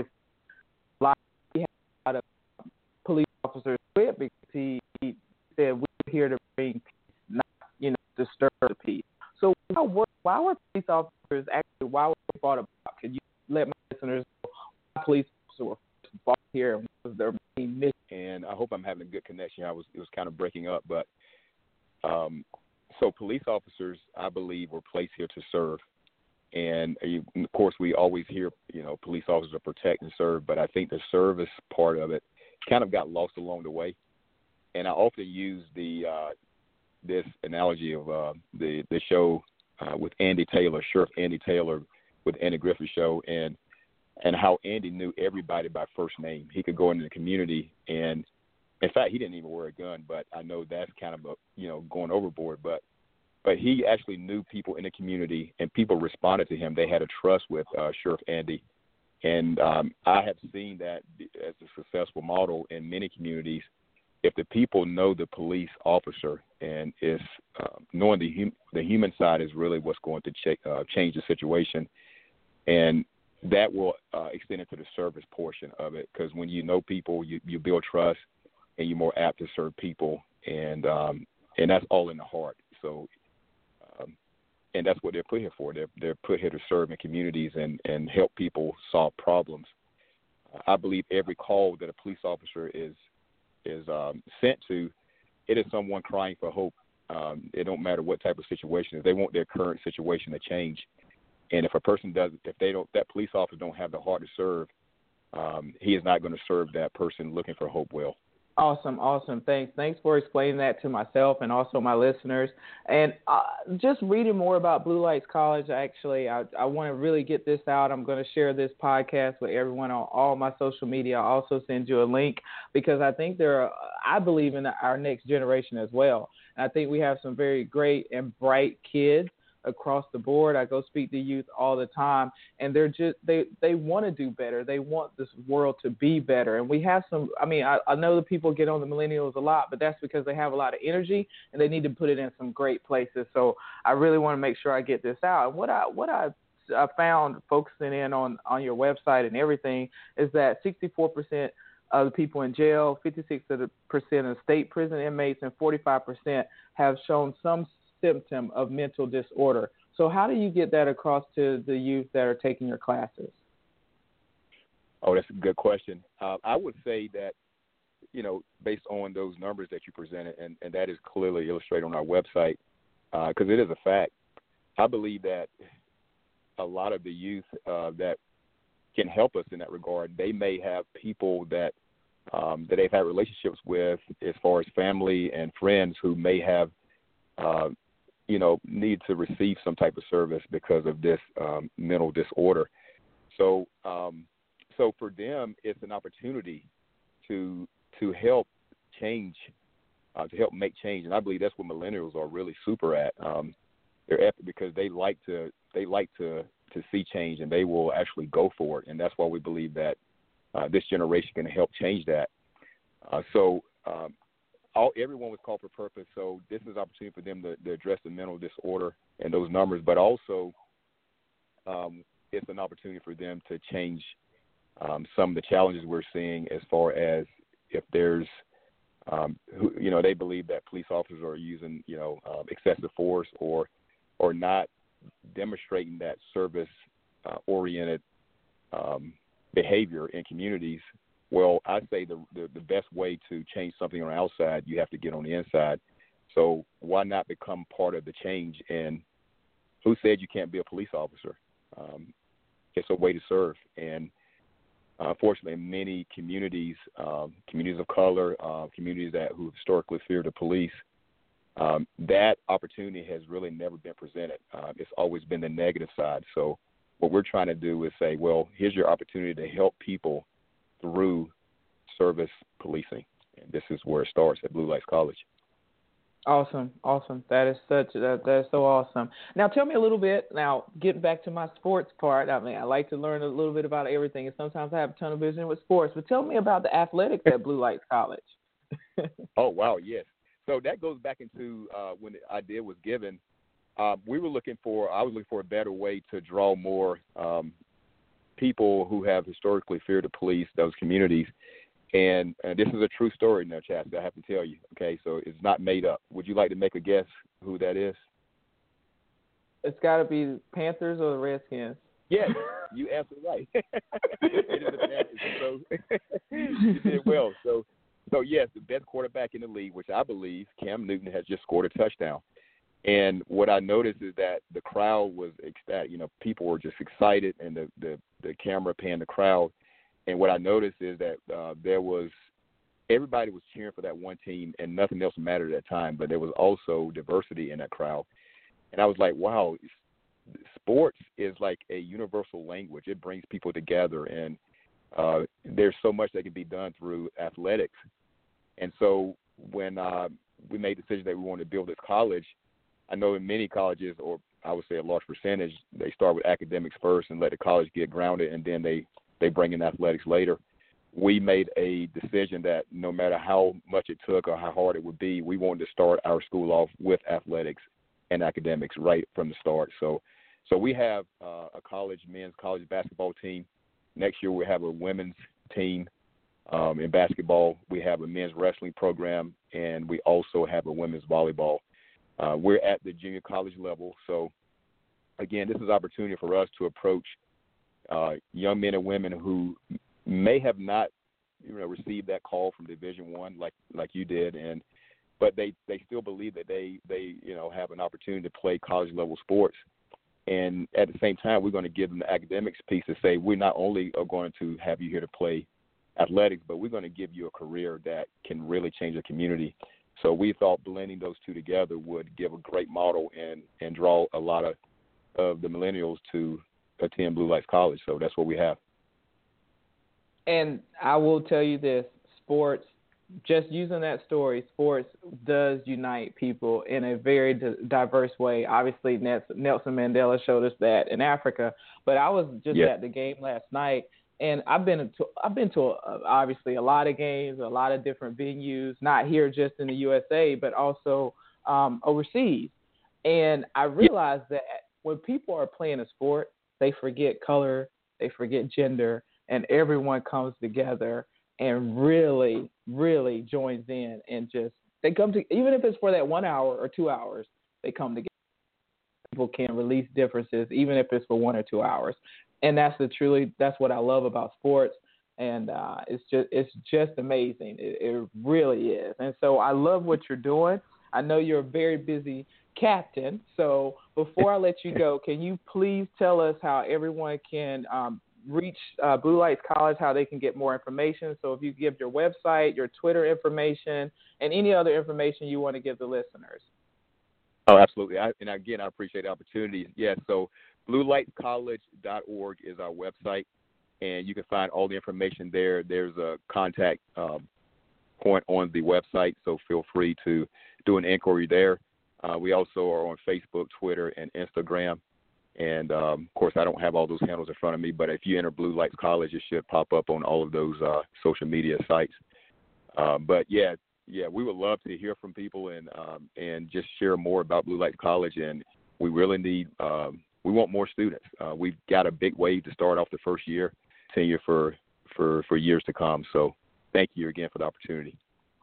S4: He had a lot of police officers quit because he, he said we're here to bring peace, not, you know, disturb the peace. So why were, why were police officers actually, why were they brought about? Could you let my listeners know why police officers were brought here and what was their main mission?
S7: And I hope I'm having a good connection. I was It was kind of breaking up. But um, so police officers, I believe, were placed here to serve. And, uh, of course, we always hear, you know, police officers protect and serve. But I think the service part of it kind of got lost along the way. And I often use the uh, this analogy of uh, the the show uh, with Andy Taylor, Sheriff Andy Taylor, with the Andy Griffith Show, and and how Andy knew everybody by first name. He could go into the community, and in fact, he didn't even wear a gun. But I know that's kind of a, you know, going overboard. But but he actually knew people in the community, and people responded to him. They had a trust with uh, Sheriff Andy, and um, I have seen that as a successful model in many communities. If the people know the police officer, and is uh, knowing the hum- the human side is really what's going to ch- uh, change the situation, and that will uh, extend into the service portion of it. Because when you know people, you, you build trust, and you're more apt to serve people, and um, and that's all in the heart. So, um, and that's what they're put here for. They're they're put here to serve in communities and, and help people solve problems. Uh, I believe every call that a police officer is is um, sent to, it is someone crying for hope. Um, it don't matter what type of situation. If they want their current situation to change, And if a person does, if they don't, that police officer don't have the heart to serve, um, he is not going to serve that person looking for hope well.
S4: Awesome, awesome. Thanks. Thanks for explaining that to myself and also my listeners. And uh, just reading more about Blue Lights College, actually, I, I want to really get this out. I'm going to share this podcast with everyone on all my social media. I'll also send you a link because I think there are, I believe in our next generation as well. And I think we have some very great and bright kids across the board. I go speak to youth all the time, and they're just they they want to do better. They want this world to be better. And we have some. I mean, I, I know that people get on the millennials a lot, but that's because they have a lot of energy and they need to put it in some great places. So I really want to make sure I get this out. And what I what I I found focusing in on on your website and everything is that sixty-four percent of the people in jail, fifty-six percent of state prison inmates, and forty-five percent have shown some symptom of mental disorder. So how do you get that across to the youth that are taking your classes?
S7: Oh, that's a good question. Uh, I would say that, you know, based on those numbers that you presented, and, and that is clearly illustrated on our website, because uh, it is a fact, I believe that a lot of the youth uh, that can help us in that regard, they may have people that um, that they've had relationships with as far as family and friends who may have uh, you know, need to receive some type of service because of this um, mental disorder. So, um, so for them, it's an opportunity to to help change, uh, to help make change, and I believe that's what millennials are really super at. Um, they're epic because they like to they like to to see change, and they will actually go for it, and that's why we believe that uh, this generation can help change that. Uh, so. Um, All, everyone was called for purpose, so this is an opportunity for them to, to address the mental disorder and those numbers, but also um, it's an opportunity for them to change um, some of the challenges we're seeing as far as if there's, um, who, you know, they believe that police officers are using, you know, uh, excessive force or or not demonstrating that service-oriented uh, um, behavior in communities. Well, I say the, the the best way to change something on the outside, you have to get on the inside. So why not become part of the change? And who said you can't be a police officer? Um, it's a way to serve. And uh, unfortunately, in many communities, um, communities of color, uh, communities that who historically fear the police, um, that opportunity has really never been presented. Uh, it's always been the negative side. So what we're trying to do is say, well, here's your opportunity to help people through service policing. And this is where it starts at Blue Lights College.
S4: Awesome, awesome. That is such that that is so awesome. Now tell me a little bit. Now getting back to my sports part. I mean, I like to learn a little bit about everything, and sometimes I have a ton of vision with sports. But tell me about the athletics at Blue Lights College.
S7: Oh wow, yes. So that goes back into uh, when the idea was given. Uh, we were looking for. I was looking for a better way to draw more um, people who have historically feared the police, those communities. And, and this is a true story now, Chastity, I have to tell you. Okay, so it's not made up. Would you like to make a guess who that is?
S4: It's got to be the Panthers or the Redskins.
S7: Yes, you answered right. It is the Panthers. So you did well. So, so yes, the best quarterback in the league, which I believe Cam Newton has just scored a touchdown. And what I noticed is that the crowd was ecstatic. You know, people were just excited, and the, the, the camera panned the crowd. And what I noticed is that uh, there was everybody was cheering for that one team, and nothing else mattered at that time. But there was also diversity in that crowd, and I was like, "Wow, sports is like a universal language. It brings people together, and uh, there's so much that can be done through athletics." And so when uh, we made the decision that we wanted to build this college, I know in many colleges, or I would say a large percentage, they start with academics first and let the college get grounded, and then they they bring in athletics later. We made a decision that no matter how much it took or how hard it would be, we wanted to start our school off with athletics and academics right from the start. So so we have uh, a college, men's college basketball team. Next year we have a women's team um, in basketball. We have a men's wrestling program, and we also have a women's volleyball. Uh, we're at the junior college level. So, again, this is an opportunity for us to approach uh, young men and women who may have not, you know, received that call from Division One like like you did, and but they, they still believe that they, they, you know, have an opportunity to play college level sports. And at the same time, we're going to give them the academics piece to say we not only are going to have you here to play athletics, but we're going to give you a career that can really change the community. So we thought blending those two together would give a great model and, and draw a lot of, of the millennials to attend Blue Lights College. So that's what we have.
S4: And I will tell you this, sports, just using that story, sports does unite people in a very d- diverse way. Obviously, Nelson Mandela showed us that in Africa, but I was just
S7: yeah.
S4: at the game last night, and I've been to, I've been to a, obviously a lot of games, a lot of different venues, not here just in the U S A, but also um, overseas. And I realized yeah. that when people are playing a sport, they forget color, they forget gender, and everyone comes together and really, really joins in and just they come to, even if it's for that one hour or two hours, they come together. People can release differences, even if it's for one or two hours. And that's the truly, that's what I love about sports. And uh, it's just, it's just amazing. It, it really is. And so I love what you're doing. I know you're a very busy captain. So before I let you go, can you please tell us how everyone can um, reach uh, Blue Lights College, how they can get more information? So if you give your website, your Twitter information, and any other information you want to give the listeners.
S7: Oh, absolutely. I, and again, I appreciate the opportunity. Yeah, so blue lights college dot org is our website, and you can find all the information there. There's a contact um, point on the website, so feel free to do an inquiry there. Uh, we also are on Facebook, Twitter, and Instagram. And, um, of course, I don't have all those handles in front of me, but if you enter Blue Lights College, it should pop up on all of those uh, social media sites. Uh, but, yeah, yeah, we would love to hear from people and um, and just share more about Blue Lights College. And we really need um, – we want more students. Uh, we've got a big wave to start off the first year, tenure for, for, for years to come. So thank you again for the opportunity.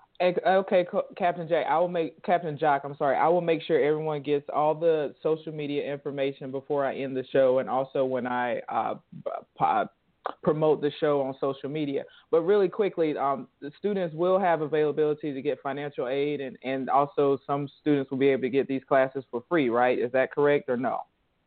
S4: Okay, Captain Jack, I will make Captain Jock. I'm sorry. I will make sure everyone gets all the social media information before I end the show, and also when I uh, p- promote the show on social media. But really quickly, um, the students will have availability to get financial aid, and, and also some students will be able to get these classes for free. Right? Is that correct or no?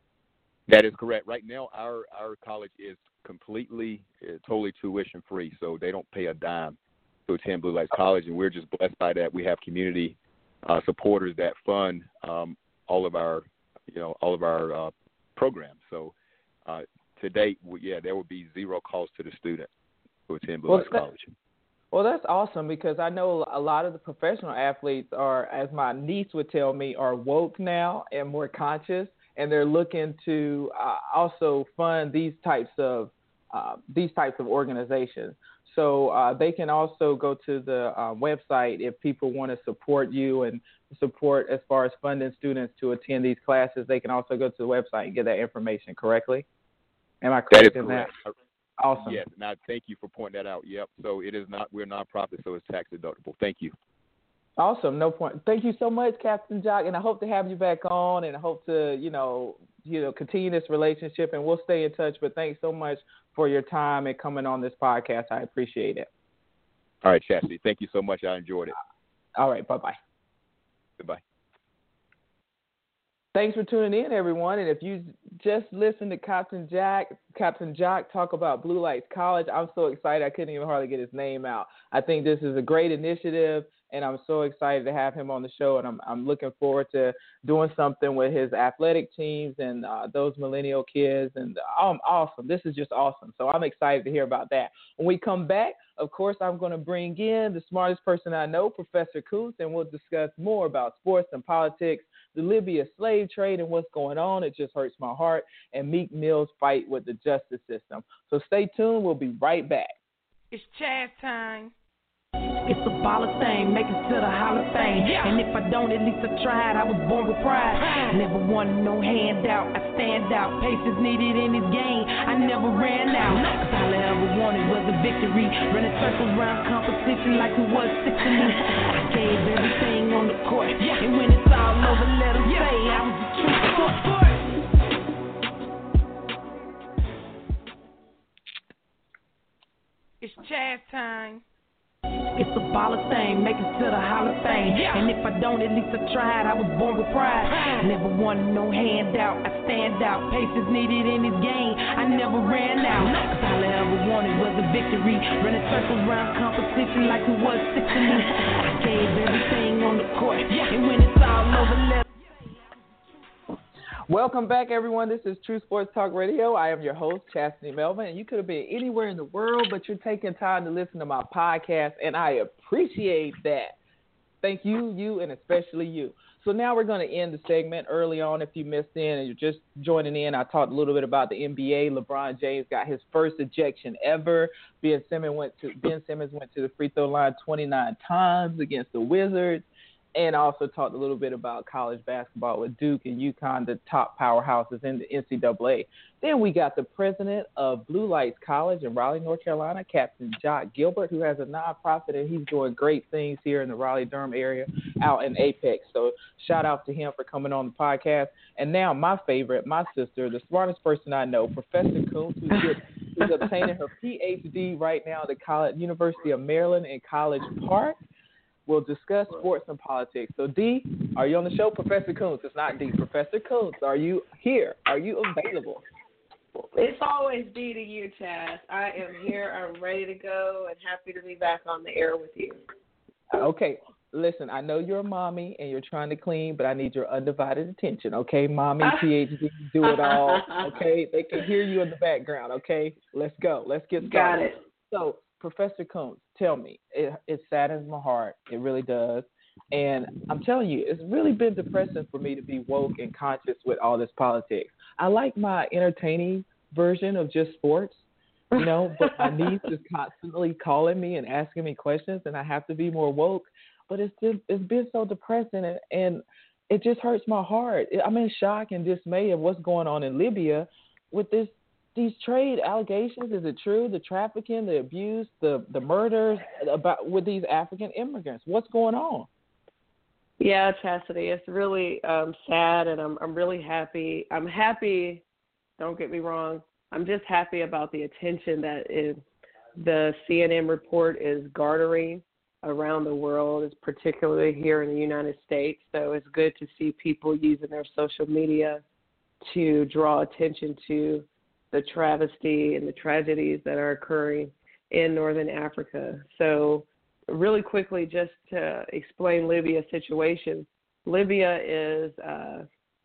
S7: That is correct. Right now, our our college is completely, uh, totally tuition free, so they don't pay a dime to attend Blue Lights College, and we're just blessed by that. We have community uh, supporters that fund um, all of our, you know, all of our uh, programs. So uh, to date, yeah, there will be zero cost to the student who attend Blue well, Lights that, College.
S4: Well, that's awesome because I know a lot of the professional athletes are, as my niece would tell me, are woke now and more conscious, and they're looking to uh, also fund these types of uh, these types of organizations. So uh, they can also go to the uh, website if people want to support you and support as far as funding students to attend these classes. They can also go to the website and get that information correctly. Am I correct
S7: that is
S4: in
S7: correct.
S4: that? Awesome.
S7: Yes. Now, thank you for pointing that out. Yep. So it is not, we're a nonprofit, so it's tax deductible. Thank you.
S4: Awesome. No point. Thank you so much, Captain Jock, and I hope to have you back on, and I hope to, you know, you know, continue this relationship, and we'll stay in touch. But thanks so much for your time and coming on this podcast. I appreciate it.
S7: All right, Chastity. Thank you so much. I enjoyed it.
S4: All right. Bye-bye.
S7: Goodbye.
S4: Thanks for tuning in, everyone. And if you just listened to Captain Jack, Captain Jock talk about Blue Lights College, I'm so excited I couldn't even hardly get his name out. I think this is a great initiative, and I'm so excited to have him on the show, and I'm I'm looking forward to doing something with his athletic teams and uh, those millennial kids. And um, awesome. This is just awesome. So I'm excited to hear about that. When we come back, of course, I'm going to bring in the smartest person I know, Professor Coots, and we'll discuss more about sports and politics, the Libya slave trade and what's going on. It just hurts my heart, and Meek Mill's fight with the justice system. So stay tuned. We'll be right back.
S2: It's Chaz time.
S3: It's a baller thing, make it to the Hall of Fame. And if I don't, at least I tried. I was born with pride. Never wanted no handout. I stand out. Pace is needed in this game. I never ran out. Cause all I ever wanted was a victory. Running circles around competition like it was sick to me. I gave everything on the court. And when it's all over, let them say I was the truth.
S2: It's Chaz time.
S3: It's a baller thing, make it to the Hall of Fame. And if I don't, at least I tried. I was born with pride. Never wanted no handout. I stand out. Pace is needed in this game. I never ran out. Cause all I ever wanted was a victory. Running circles around competition like it was sick to me. I gave everything on the court. And when it's all over, let
S4: Welcome back, everyone. This is True Sports Talk Radio. I am your host, Chastity Melvin, and you could have been anywhere in the world, but you're taking time to listen to my podcast, and I appreciate that. Thank you, you, and especially you. So now we're going to end the segment early on. If you missed in and you're just joining in, I talked a little bit about the N B A. LeBron James got his first ejection ever. Ben Simmons went to Ben Simmons went to the free throw line twenty-nine times against the Wizards. And also talked a little bit about college basketball with Duke and UConn, the top powerhouses in the N C double A. Then we got the president of Blue Lights College in Raleigh, North Carolina, Captain Jock Gilbert, who has a nonprofit, and he's doing great things here in the Raleigh-Durham area out in Apex. So shout out to him for coming on the podcast. And now my favorite, my sister, the smartest person I know, Professor Coons, who's, get, who's obtaining her P H D right now at the college, University of Maryland in College Park. We'll discuss sports and politics. So, D, are you on the show? Professor Coons. It's not D. Professor Coons, are you here? Are you available?
S2: It's always D to you, Chaz. I am here. I'm ready to go and happy to be back on the air with you.
S4: Okay. Listen, I know you're a mommy and you're trying to clean, but I need your undivided attention, okay? Mommy, P H D, do it all, okay? They can hear you in the background, okay? Let's go. Let's get started.
S2: Got it.
S4: So, Professor Coons, tell me, it, it saddens my heart. It really does. And I'm telling you, it's really been depressing for me to be woke and conscious with all this politics. I like my entertaining version of just sports, you know, but my niece is constantly calling me and asking me questions, and I have to be more woke. But it's just, it's been so depressing, and, and it just hurts my heart. I'm in shock and dismay of what's going on in Libya with this. These trade allegations, is it true? The trafficking, the abuse, the, the murders about with these African immigrants. What's going on?
S2: Yeah, Chastity, it's really um, sad, and I'm I'm really happy. I'm happy. Don't get me wrong. I'm just happy about the attention that is, the C N N report is garnering around the world, particularly here in the United States. So it's good to see people using their social media to draw attention to the travesty and the tragedies that are occurring in Northern Africa. So really quickly, just to explain Libya's situation, Libya is, uh,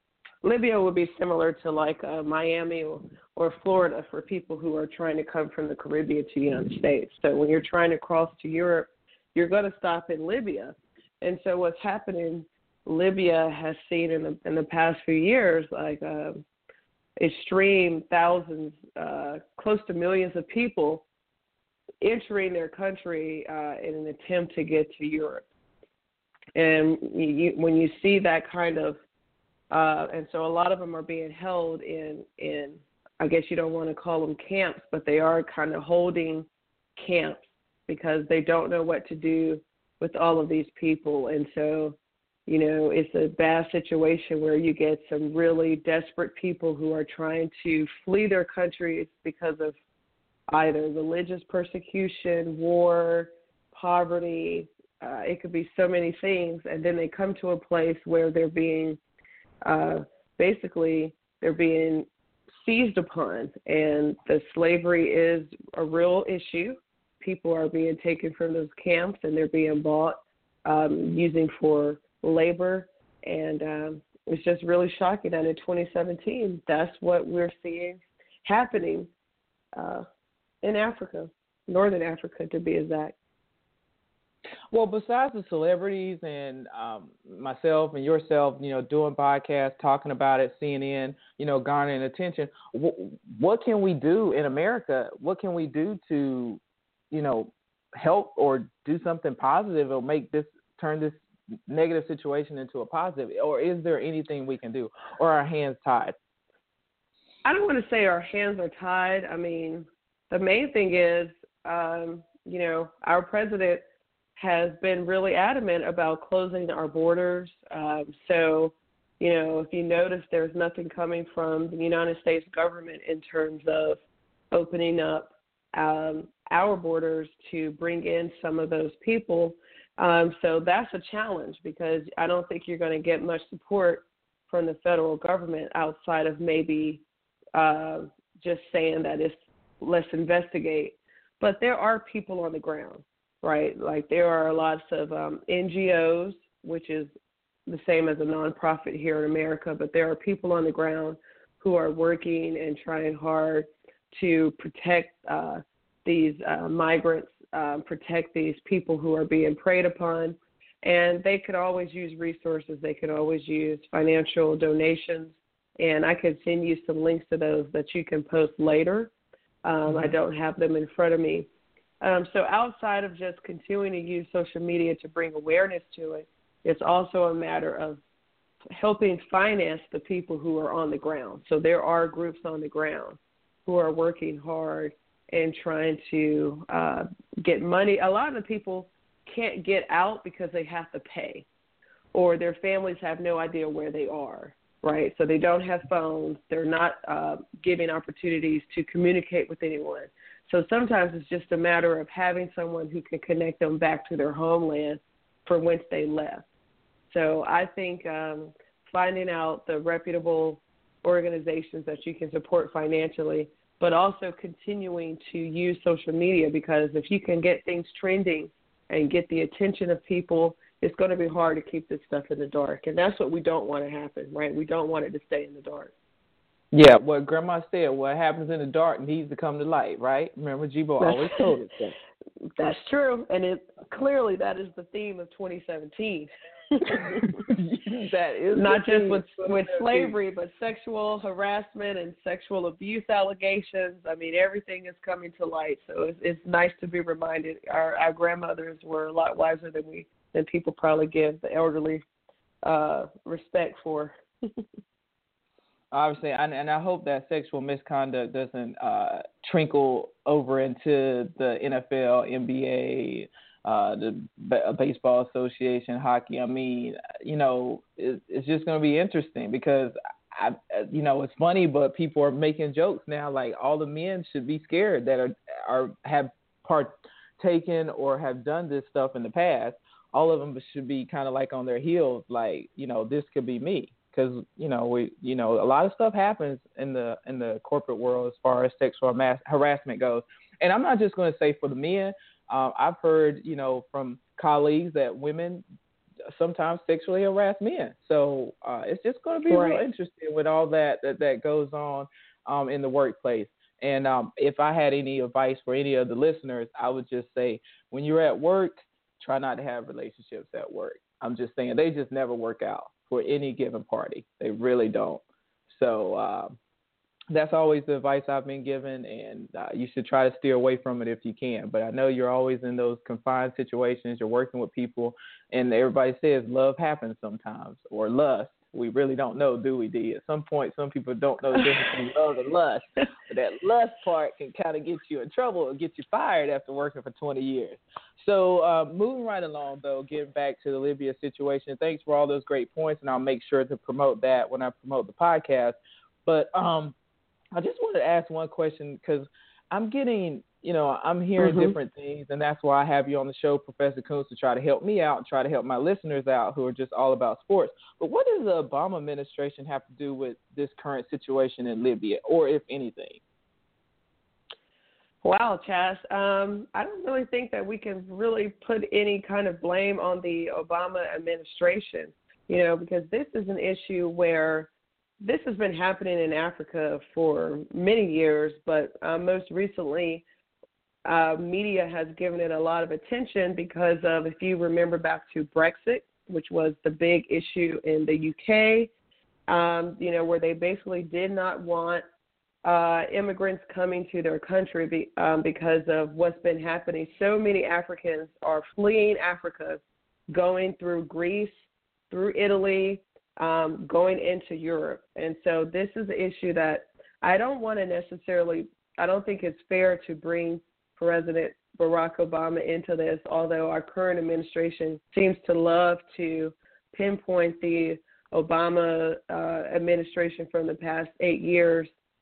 S2: Libya would be similar to like uh, Miami or, or Florida for people who are trying to come from the Caribbean to the United States. So when you're trying to cross to Europe, you're going to stop in Libya. And so what's happening, Libya has seen in the, in the past few years, like, uh, extreme thousands, uh, close to millions of people entering their country uh, in an attempt to get to Europe. And you, when you see that kind of, uh, and so a lot of them are being held in, in, I guess you don't want to call them camps, but they are kind of holding camps because they don't know what to do with all of these people. And so, you know, it's a bad situation where you get some really desperate people who are trying to flee their countries because of either religious persecution, war, poverty. Uh, it could be so many things. And then they come to a place where they're being, uh, basically, they're being seized upon. And the slavery is a real issue. People are being taken from those camps and they're being bought um, using for labor, and um, it's just really shocking that in twenty seventeen, that's what we're seeing happening uh, in Africa, Northern Africa to be exact.
S4: Well, besides the celebrities and um, myself and yourself, you know, doing podcasts, talking about it, C N N, you know, garnering attention, what, what can we do in America? What can we do to, you know, help or do something positive or make this, turn this negative situation into a positive, or is there anything we can do, or are our hands tied?
S2: I don't want to say our hands are tied. I mean, the main thing is, um, you know, our president has been really adamant about closing our borders. Um, so, you know, if you notice, there's nothing coming from the United States government in terms of opening up um, our borders to bring in some of those people. Um, so that's a challenge because I don't think you're going to get much support from the federal government outside of maybe uh, just saying that it's let's investigate. But there are people on the ground, right? Like there are lots of um, N G Os, which is the same as a nonprofit here in America, but there are people on the ground who are working and trying hard to protect uh, these uh, migrants, um, protect these people who are being preyed upon. And they could always use resources. They could always use financial donations. And I could send you some links to those that you can post later. Um, mm-hmm. I don't have them in front of me. Um, so outside of just continuing to use social media to bring awareness to it, it's also a matter of helping finance the people who are on the ground. So there are groups on the ground who are working hard and trying to uh, get money. A lot of the people can't get out because they have to pay, or their families have no idea where they are, right? So they don't have phones. They're not uh, giving opportunities to communicate with anyone. So sometimes it's just a matter of having someone who can connect them back to their homeland from whence they left. So I think um, finding out the reputable organizations that you can support financially, but also continuing to use social media, because if you can get things trending and get the attention of people, it's going to be hard to keep this stuff in the dark. And that's what we don't want to happen, right? We don't want it to stay in the dark.
S4: Yeah, what Grandma said, what happens in the dark needs to come to light, right? Remember, Jibo always told us that.
S2: That's true, and it clearly that is the theme of twenty seventeen.
S4: That is
S2: not just with with slavery, but sexual harassment and sexual abuse allegations. I mean, everything is coming to light. So it's, it's nice to be reminded. Our our grandmothers were a lot wiser than we than people probably give the elderly uh, respect for.
S4: Obviously, and, and I hope that sexual misconduct doesn't uh, trickle over into the N F L, N B A, uh, the B- Baseball Association, hockey. I mean, you know, it, it's just going to be interesting because, I, you know, it's funny, but people are making jokes now. Like all the men should be scared that are are have partaken or have done this stuff in the past. All of them should be kind of like on their heels, like, you know, this could be me. Because, you know, we, you know, a lot of stuff happens in the in the corporate world as far as sexual mass, harassment goes. And I'm not just going to say for the men. Um, I've heard, you know, from colleagues that women sometimes sexually harass men. So uh, it's just going to be
S2: right.
S4: real interesting with all that that, that goes on um, in the workplace. And um, if I had any advice for any of the listeners, I would just say when you're at work, try not to have relationships at work. I'm just saying they just never work out for any given party. They really don't. So uh, that's always the advice I've been given, and uh, you should try to steer away from it if you can. But I know you're always in those confined situations. You're working with people, and everybody says love happens sometimes, or lust. We really don't know, do we, D? At some point, some people don't know the difference between love and lust. But that lust part can kind of get you in trouble or get you fired after working for twenty years. So uh, moving right along, though, getting back to the Libya situation, thanks for all those great points, and I'll make sure to promote that when I promote the podcast. But um, I just wanted to ask one question because I'm getting, you know, I'm hearing mm-hmm. different things, and that's why I have you on the show, Professor Coons, to try to help me out and try to help my listeners out who are just all about sports. But what does the Obama administration have to do with this current situation in Libya, or if anything?
S2: Wow, Chas. Um, I don't really think that we can really put any kind of blame on the Obama administration, you know, because this is an issue where this has been happening in Africa for many years, but uh, most recently uh, media has given it a lot of attention because of, if you remember back to Brexit, which was the big issue in the U K, um, you know, where they basically did not want Uh, immigrants coming to their country be, um, because of what's been happening. So many Africans are fleeing Africa, going through Greece, through Italy, um, going into Europe. And so this is an issue that I don't want to necessarily, I don't think it's fair to bring President Barack Obama into this, although our current administration seems to love to pinpoint the Obama uh, administration from the past eight years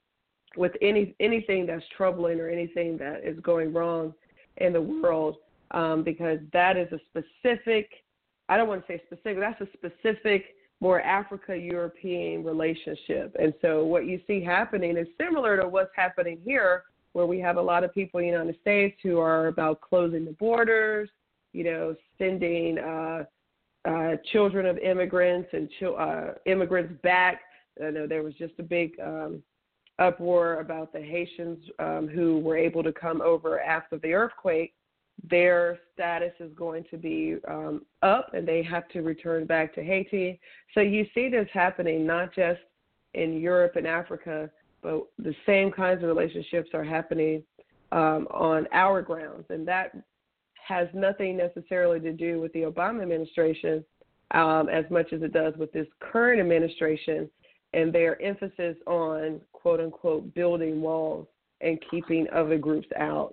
S2: with any anything that's troubling or anything that is going wrong in the world, um, because that is a specific, I don't want to say specific, that's a specific, more Africa-European relationship. And so what you see happening is similar to what's happening here, where we have a lot of people in the United States who are about closing the borders, you know, sending uh, uh, children of immigrants and ch- uh, immigrants back. I know there was just a big um, uproar about the Haitians um, who were able to come over after the earthquake. Their status is going to be um, up, and they have to return back to Haiti. So you see this happening not just in Europe and Africa, but the same kinds of relationships are happening um, on our grounds, and that has nothing necessarily to do with the Obama administration um, as much as it does with this current administration and their emphasis on, quote unquote, building walls and keeping other groups out.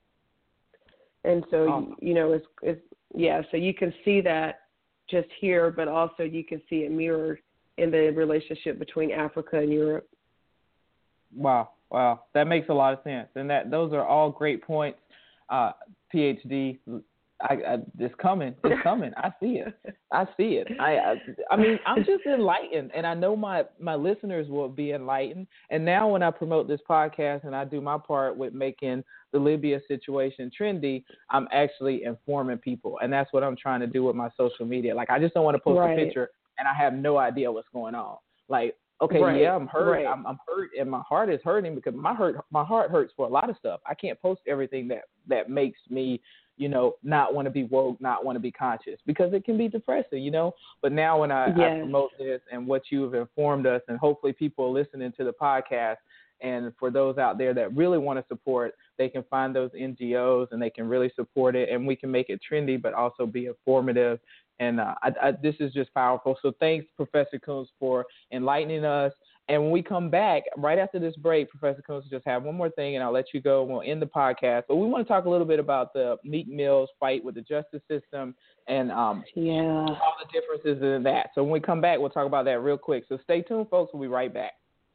S2: And so, oh. you know, it's, it's, yeah, so you can see that just here, but also you can see it mirrored in the relationship between Africa and Europe.
S4: Wow, wow. That makes a lot of sense. And that those are all great points. Uh, PhD, I, I, it's coming. It's coming. I see it. I see it. I, I, I mean, I'm just enlightened, and I know my, my listeners will be enlightened. And now when I promote this podcast and I do my part with making the Libya situation trendy, I'm actually informing people. And that's what I'm trying to do with my social media. Like, I just don't want to post right. a picture and I have no idea what's going on. Like, okay, right. yeah, I'm hurt. Right. I'm, I'm hurt, and my heart is hurting because my hurt, my heart hurts for a lot of stuff. I can't post everything that, that makes me, you know, not want to be woke, not want to be conscious, because it can be depressing, you know. But now when I, yes. I promote this and what you have informed us, and hopefully people listening to the podcast, and for those out there that really want to support, they can find those N G Os and they can really support it, and we can make it trendy but also be informative. And uh, I, I, this is just powerful. So thanks, Professor Coons, for enlightening us. And when we come back, right after this break, Professor Coons, just have one more thing, and I'll let you go. We'll end the podcast. But we want to talk a little bit about the Meek Mill's fight with the justice system and um,
S2: yeah.
S4: all the differences in that. So when we come back, we'll talk about that real quick. So stay tuned, folks. We'll be right back.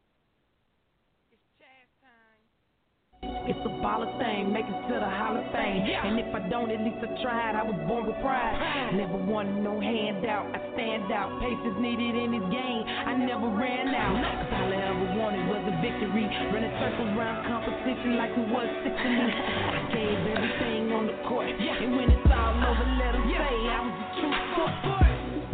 S3: It's a ball of thing, make it to the Hall of Fame. And if I don't, at least I tried. I was born with pride. Never wanted no handout. I stand out. Pace is needed in this game. I never ran out. Cause all I ever wanted was a victory. Running circles around competition like it was sick to me. I gave everything on the court. And when it's all over, let them say I was a true sport.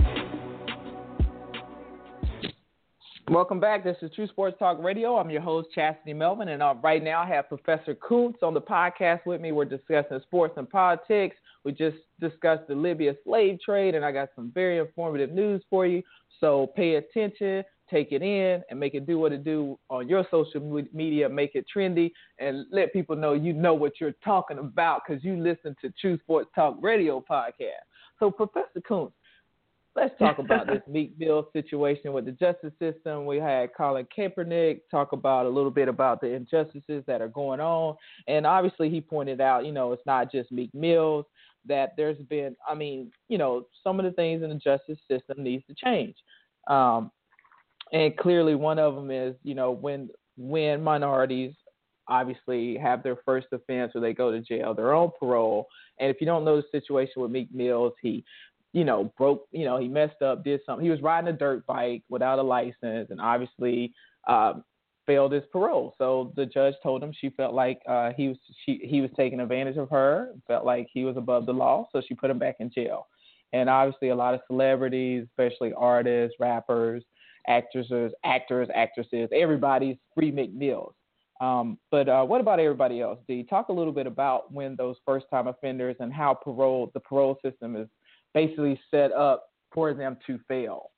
S4: Welcome back. This is True Sports Talk Radio. I'm your host, Chastity Melvin, and uh, right now I have Professor Kuntz on the podcast with me. We're discussing sports and politics. We just discussed the Libya slave trade, and I got some very informative news for you. So pay attention, take it in, and make it do what it do on your social media. Make it trendy, and let people know you know what you're talking about because you listen to True Sports Talk Radio podcast. So, Professor Kuntz, let's talk about this Meek Mill situation with the justice system. We had Colin Kaepernick talk about a little bit about the injustices that are going on. And obviously he pointed out, you know, it's not just Meek Mills, that there's been, I mean, you know, some of the things in the justice system needs to change. Um, and clearly one of them is, you know, when when minorities obviously have their first offense or they go to jail, they're on parole. And if you don't know the situation with Meek Mills, he you know, broke, you know, he messed up, did something. He was riding a dirt bike without a license and obviously uh, failed his parole. So the judge told him she felt like uh, he was she, he was taking advantage of her, felt like he was above the law, so she put him back in jail. And obviously a lot of celebrities, especially artists, rappers, actresses, actors, actresses, everybody's free Meek Mills. Um, but uh, what about everybody else, D? Talk a little bit about when those first-time offenders and how parole, the parole system is basically set up for them to fail.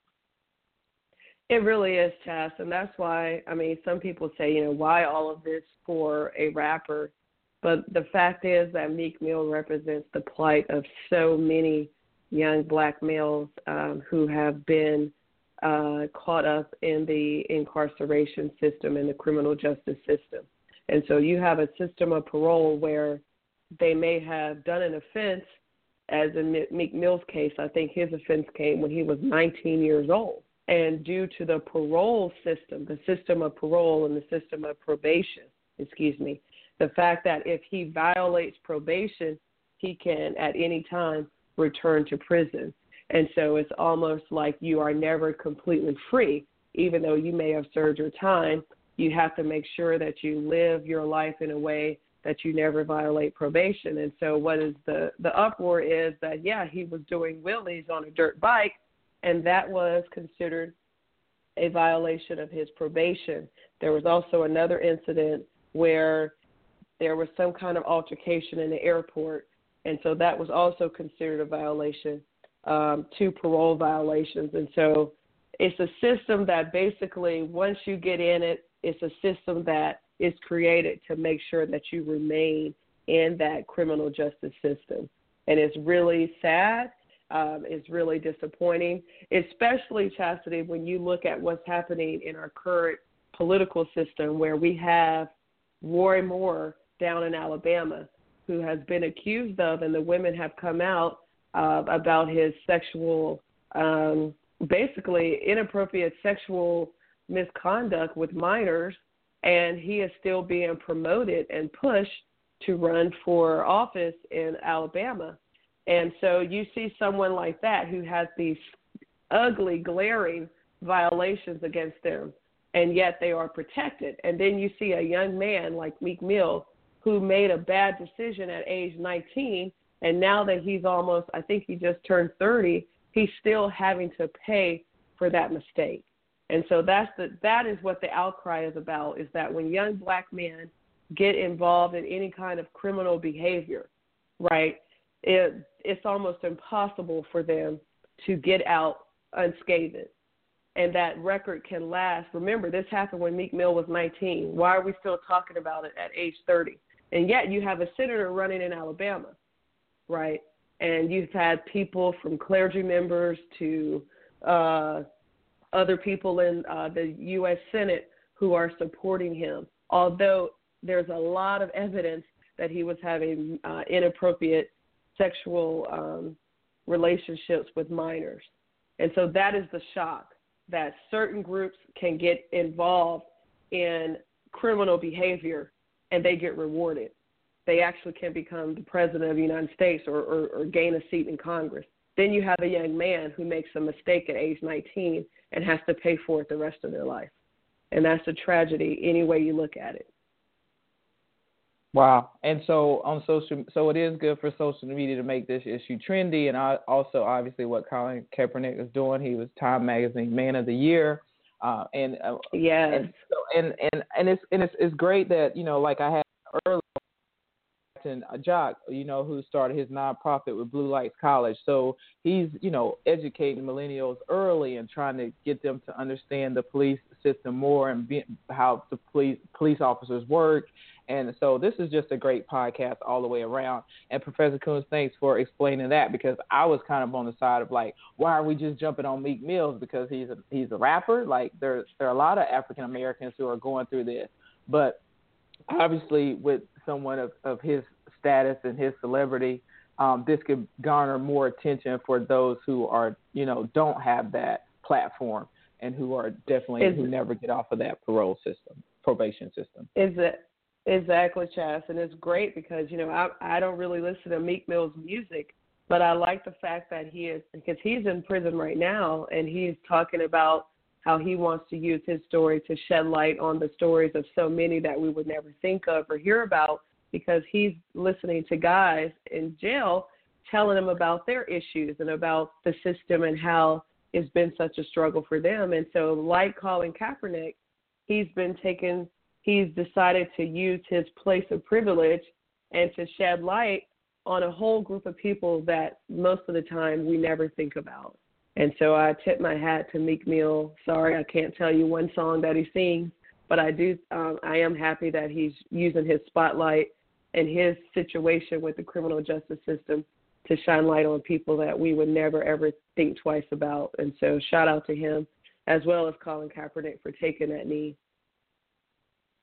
S2: It really is, Chas, and that's why, I mean, some people say, you know, why all of this for a rapper? But the fact is that Meek Mill represents the plight of so many young black males um, who have been uh, caught up in the incarceration system and the criminal justice system. And so you have a system of parole where they may have done an offense. As in Meek Mill's case, I think his offense came when he was nineteen years old. And due to the parole system, the system of parole and the system of probation, excuse me, the fact that if he violates probation, he can at any time return to prison. And so it's almost like you are never completely free. Even though you may have served your time, you have to make sure that you live your life in a way that you never violate probation. And so what is the, the uproar is that, yeah, he was doing wheelies on a dirt bike, and that was considered a violation of his probation. There was also another incident where there was some kind of altercation in the airport, and so that was also considered a violation, um, two parole violations. And so it's a system that basically, once you get in it, it's a system that is created to make sure that you remain in that criminal justice system. And it's really sad. Um, it's really disappointing, especially, Chastity, when you look at what's happening in our current political system, where we have Roy Moore down in Alabama, who has been accused of, and the women have come out uh, about his sexual, um, basically inappropriate sexual misconduct with minors, and he is still being promoted and pushed to run for office in Alabama. And so you see someone like that who has these ugly, glaring violations against them, and yet they are protected. And then you see a young man like Meek Mill who made a bad decision at age nineteen, and now that he's almost, I think he just turned thirty, he's still having to pay for that mistake. And so that's the, that is what the outcry is about, is that when young black men get involved in any kind of criminal behavior, right, it, it's almost impossible for them to get out unscathed. And that record can last. Remember, this happened when Meek Mill was nineteen. Why are we still talking about it at age thirty? And yet you have a senator running in Alabama, right? And you've had people from clergy members to uh, other people in uh, the U S Senate who are supporting him, although there's a lot of evidence that he was having uh, inappropriate sexual um, relationships with minors. And so that is the shock, that certain groups can get involved in criminal behavior and they get rewarded. They actually can become the president of the United States or, or, or gain a seat in Congress. Then you have a young man who makes a mistake at age nineteen and has to pay for it the rest of their life. And that's a tragedy any way you look at it.
S4: Wow. And so on social, so it is good for social media to make this issue trendy. And I, also, obviously, what Colin Kaepernick is doing, he was Time Magazine Man of the Year. Uh, and uh,
S2: yes.
S4: and, so, and and and it's and it's, it's great that, you know, like I had earlier, Jock, you know, who started his nonprofit with Blue Lights College. So he's, you know, educating millennials early and trying to get them to understand the police system more and be, how the police police officers work. And so this is just a great podcast all the way around. And Professor Coons, thanks for explaining that, because I was kind of on the side of like, why are we just jumping on Meek Mills because he's a, he's a rapper? Like there there are a lot of African Americans who are going through this, but obviously with someone of, of his status and his celebrity, um, this could garner more attention for those who are, you know, don't have that platform and who are definitely is, who never get off of that parole system, probation system.
S2: Is it? Exactly, Chas, and it's great because, you know, I I don't really listen to Meek Mill's music, but I like the fact that he is, because he's in prison right now, and he's talking about how he wants to use his story to shed light on the stories of so many that we would never think of or hear about, because he's listening to guys in jail telling them about their issues and about the system and how it's been such a struggle for them. And so like Colin Kaepernick, he's been taking – he's decided to use his place of privilege and to shed light on a whole group of people that most of the time we never think about. And so I tip my hat to Meek Mill. Sorry, I can't tell you one song that he sings, but I do. Um, I am happy that he's using his spotlight and his situation with the criminal justice system to shine light on people that we would never, ever think twice about. And so shout out to him, as well as Colin Kaepernick, for taking that knee.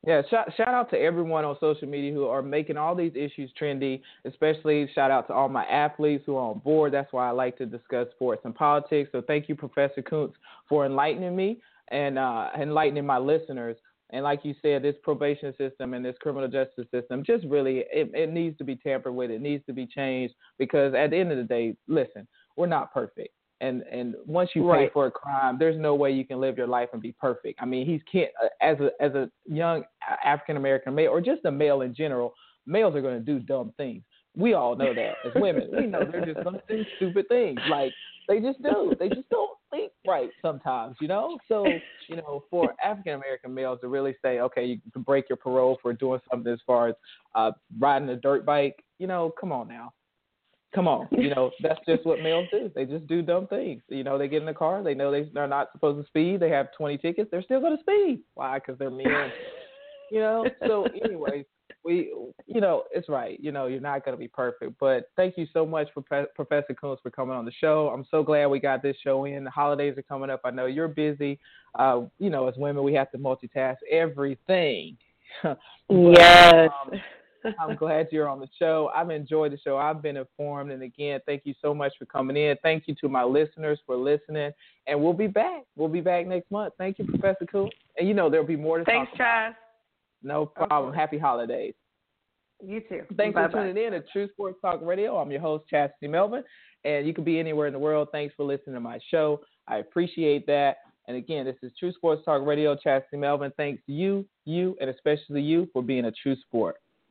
S4: Yeah, shout, shout out to everyone on social media who are making all these issues trendy, especially shout out to all my athletes who are on board. That's why I like to discuss sports and politics. So thank you, Professor Kuntz, for enlightening me and uh, enlightening my listeners. And like you said, this probation system and this criminal justice system just really, it, it needs to be tampered with. It needs to be changed because at the end of the day, listen, we're not perfect. And and once you
S2: right.
S4: pay for a crime, there's no way you can live your life and be perfect. I mean, he can't, as a as a young African-American male or just a male in general, males are going to do dumb things. We all know that. As women, we know they're just going to do stupid things. Like, they just do. They just don't think right sometimes, you know? So, you know, for African-American males to really say, okay, you can break your parole for doing something as far as uh, riding a dirt bike, you know, come on now. Come on. You know, that's just what males do. They just do dumb things. You know, they get in the car. They know they, they're not supposed to speed. They have twenty tickets. They're still going to speed. Why? Because they're men. You know? So, anyways, we, you know, it's right. You know, you're not going to be perfect. But thank you so much, for Pre- Professor Kuntz, for coming on the show. I'm so glad we got this show in. The holidays are coming up. I know you're busy. Uh, you know, as women, we have to multitask everything. But,
S2: yes.
S4: Um, I'm glad you're on the show. I've enjoyed the show. I've been informed. And, again, thank you so much for coming in. Thank you to my listeners for listening. And we'll be back. We'll be back next month. Thank you, Professor Kuntz. And, you know, there'll be more to
S2: Thanks,
S4: talk about.
S2: Chaz.
S4: No problem. Happy holidays.
S2: You too.
S4: Thanks
S2: Bye-bye.
S4: for tuning in to True Sports Talk Radio. I'm your host, Chastity Melvin. And you can be anywhere in the world. Thanks for listening to my show. I appreciate that. And, again, this is True Sports Talk Radio, Chastity Melvin. Thanks to you, you, and especially you for being a true sport.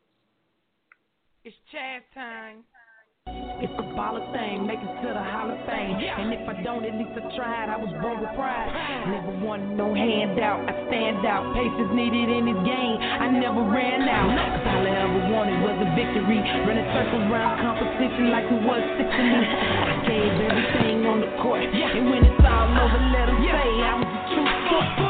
S3: It's Chaz time. It's a baller thing, make it to the Hall of Fame. And if I don't, at least I tried. I was born with pride. Never won no handout. I stand out. Pace is needed in this game. I never ran out. Cause all I ever wanted was a victory. Running circles around competition like it was sick to me. I gave everything on the court. And when it's all over, let them say I was a true sport.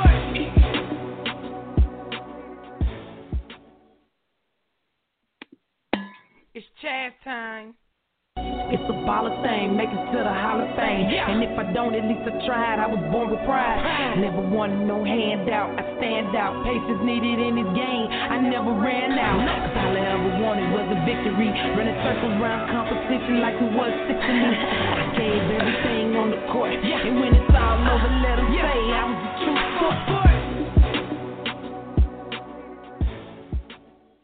S3: It's Chaz time. It's a baller thing, make it to the Hall of Fame. And if I don't, at least I tried. I was born with pride. Never won no handout. I stand out. Pace is needed in this game. I never ran out. Cause all I ever wanted was a victory. Running circles around competition like it was sick to me. I gave everything on the court. And when it's all over, let them say I was a true sport.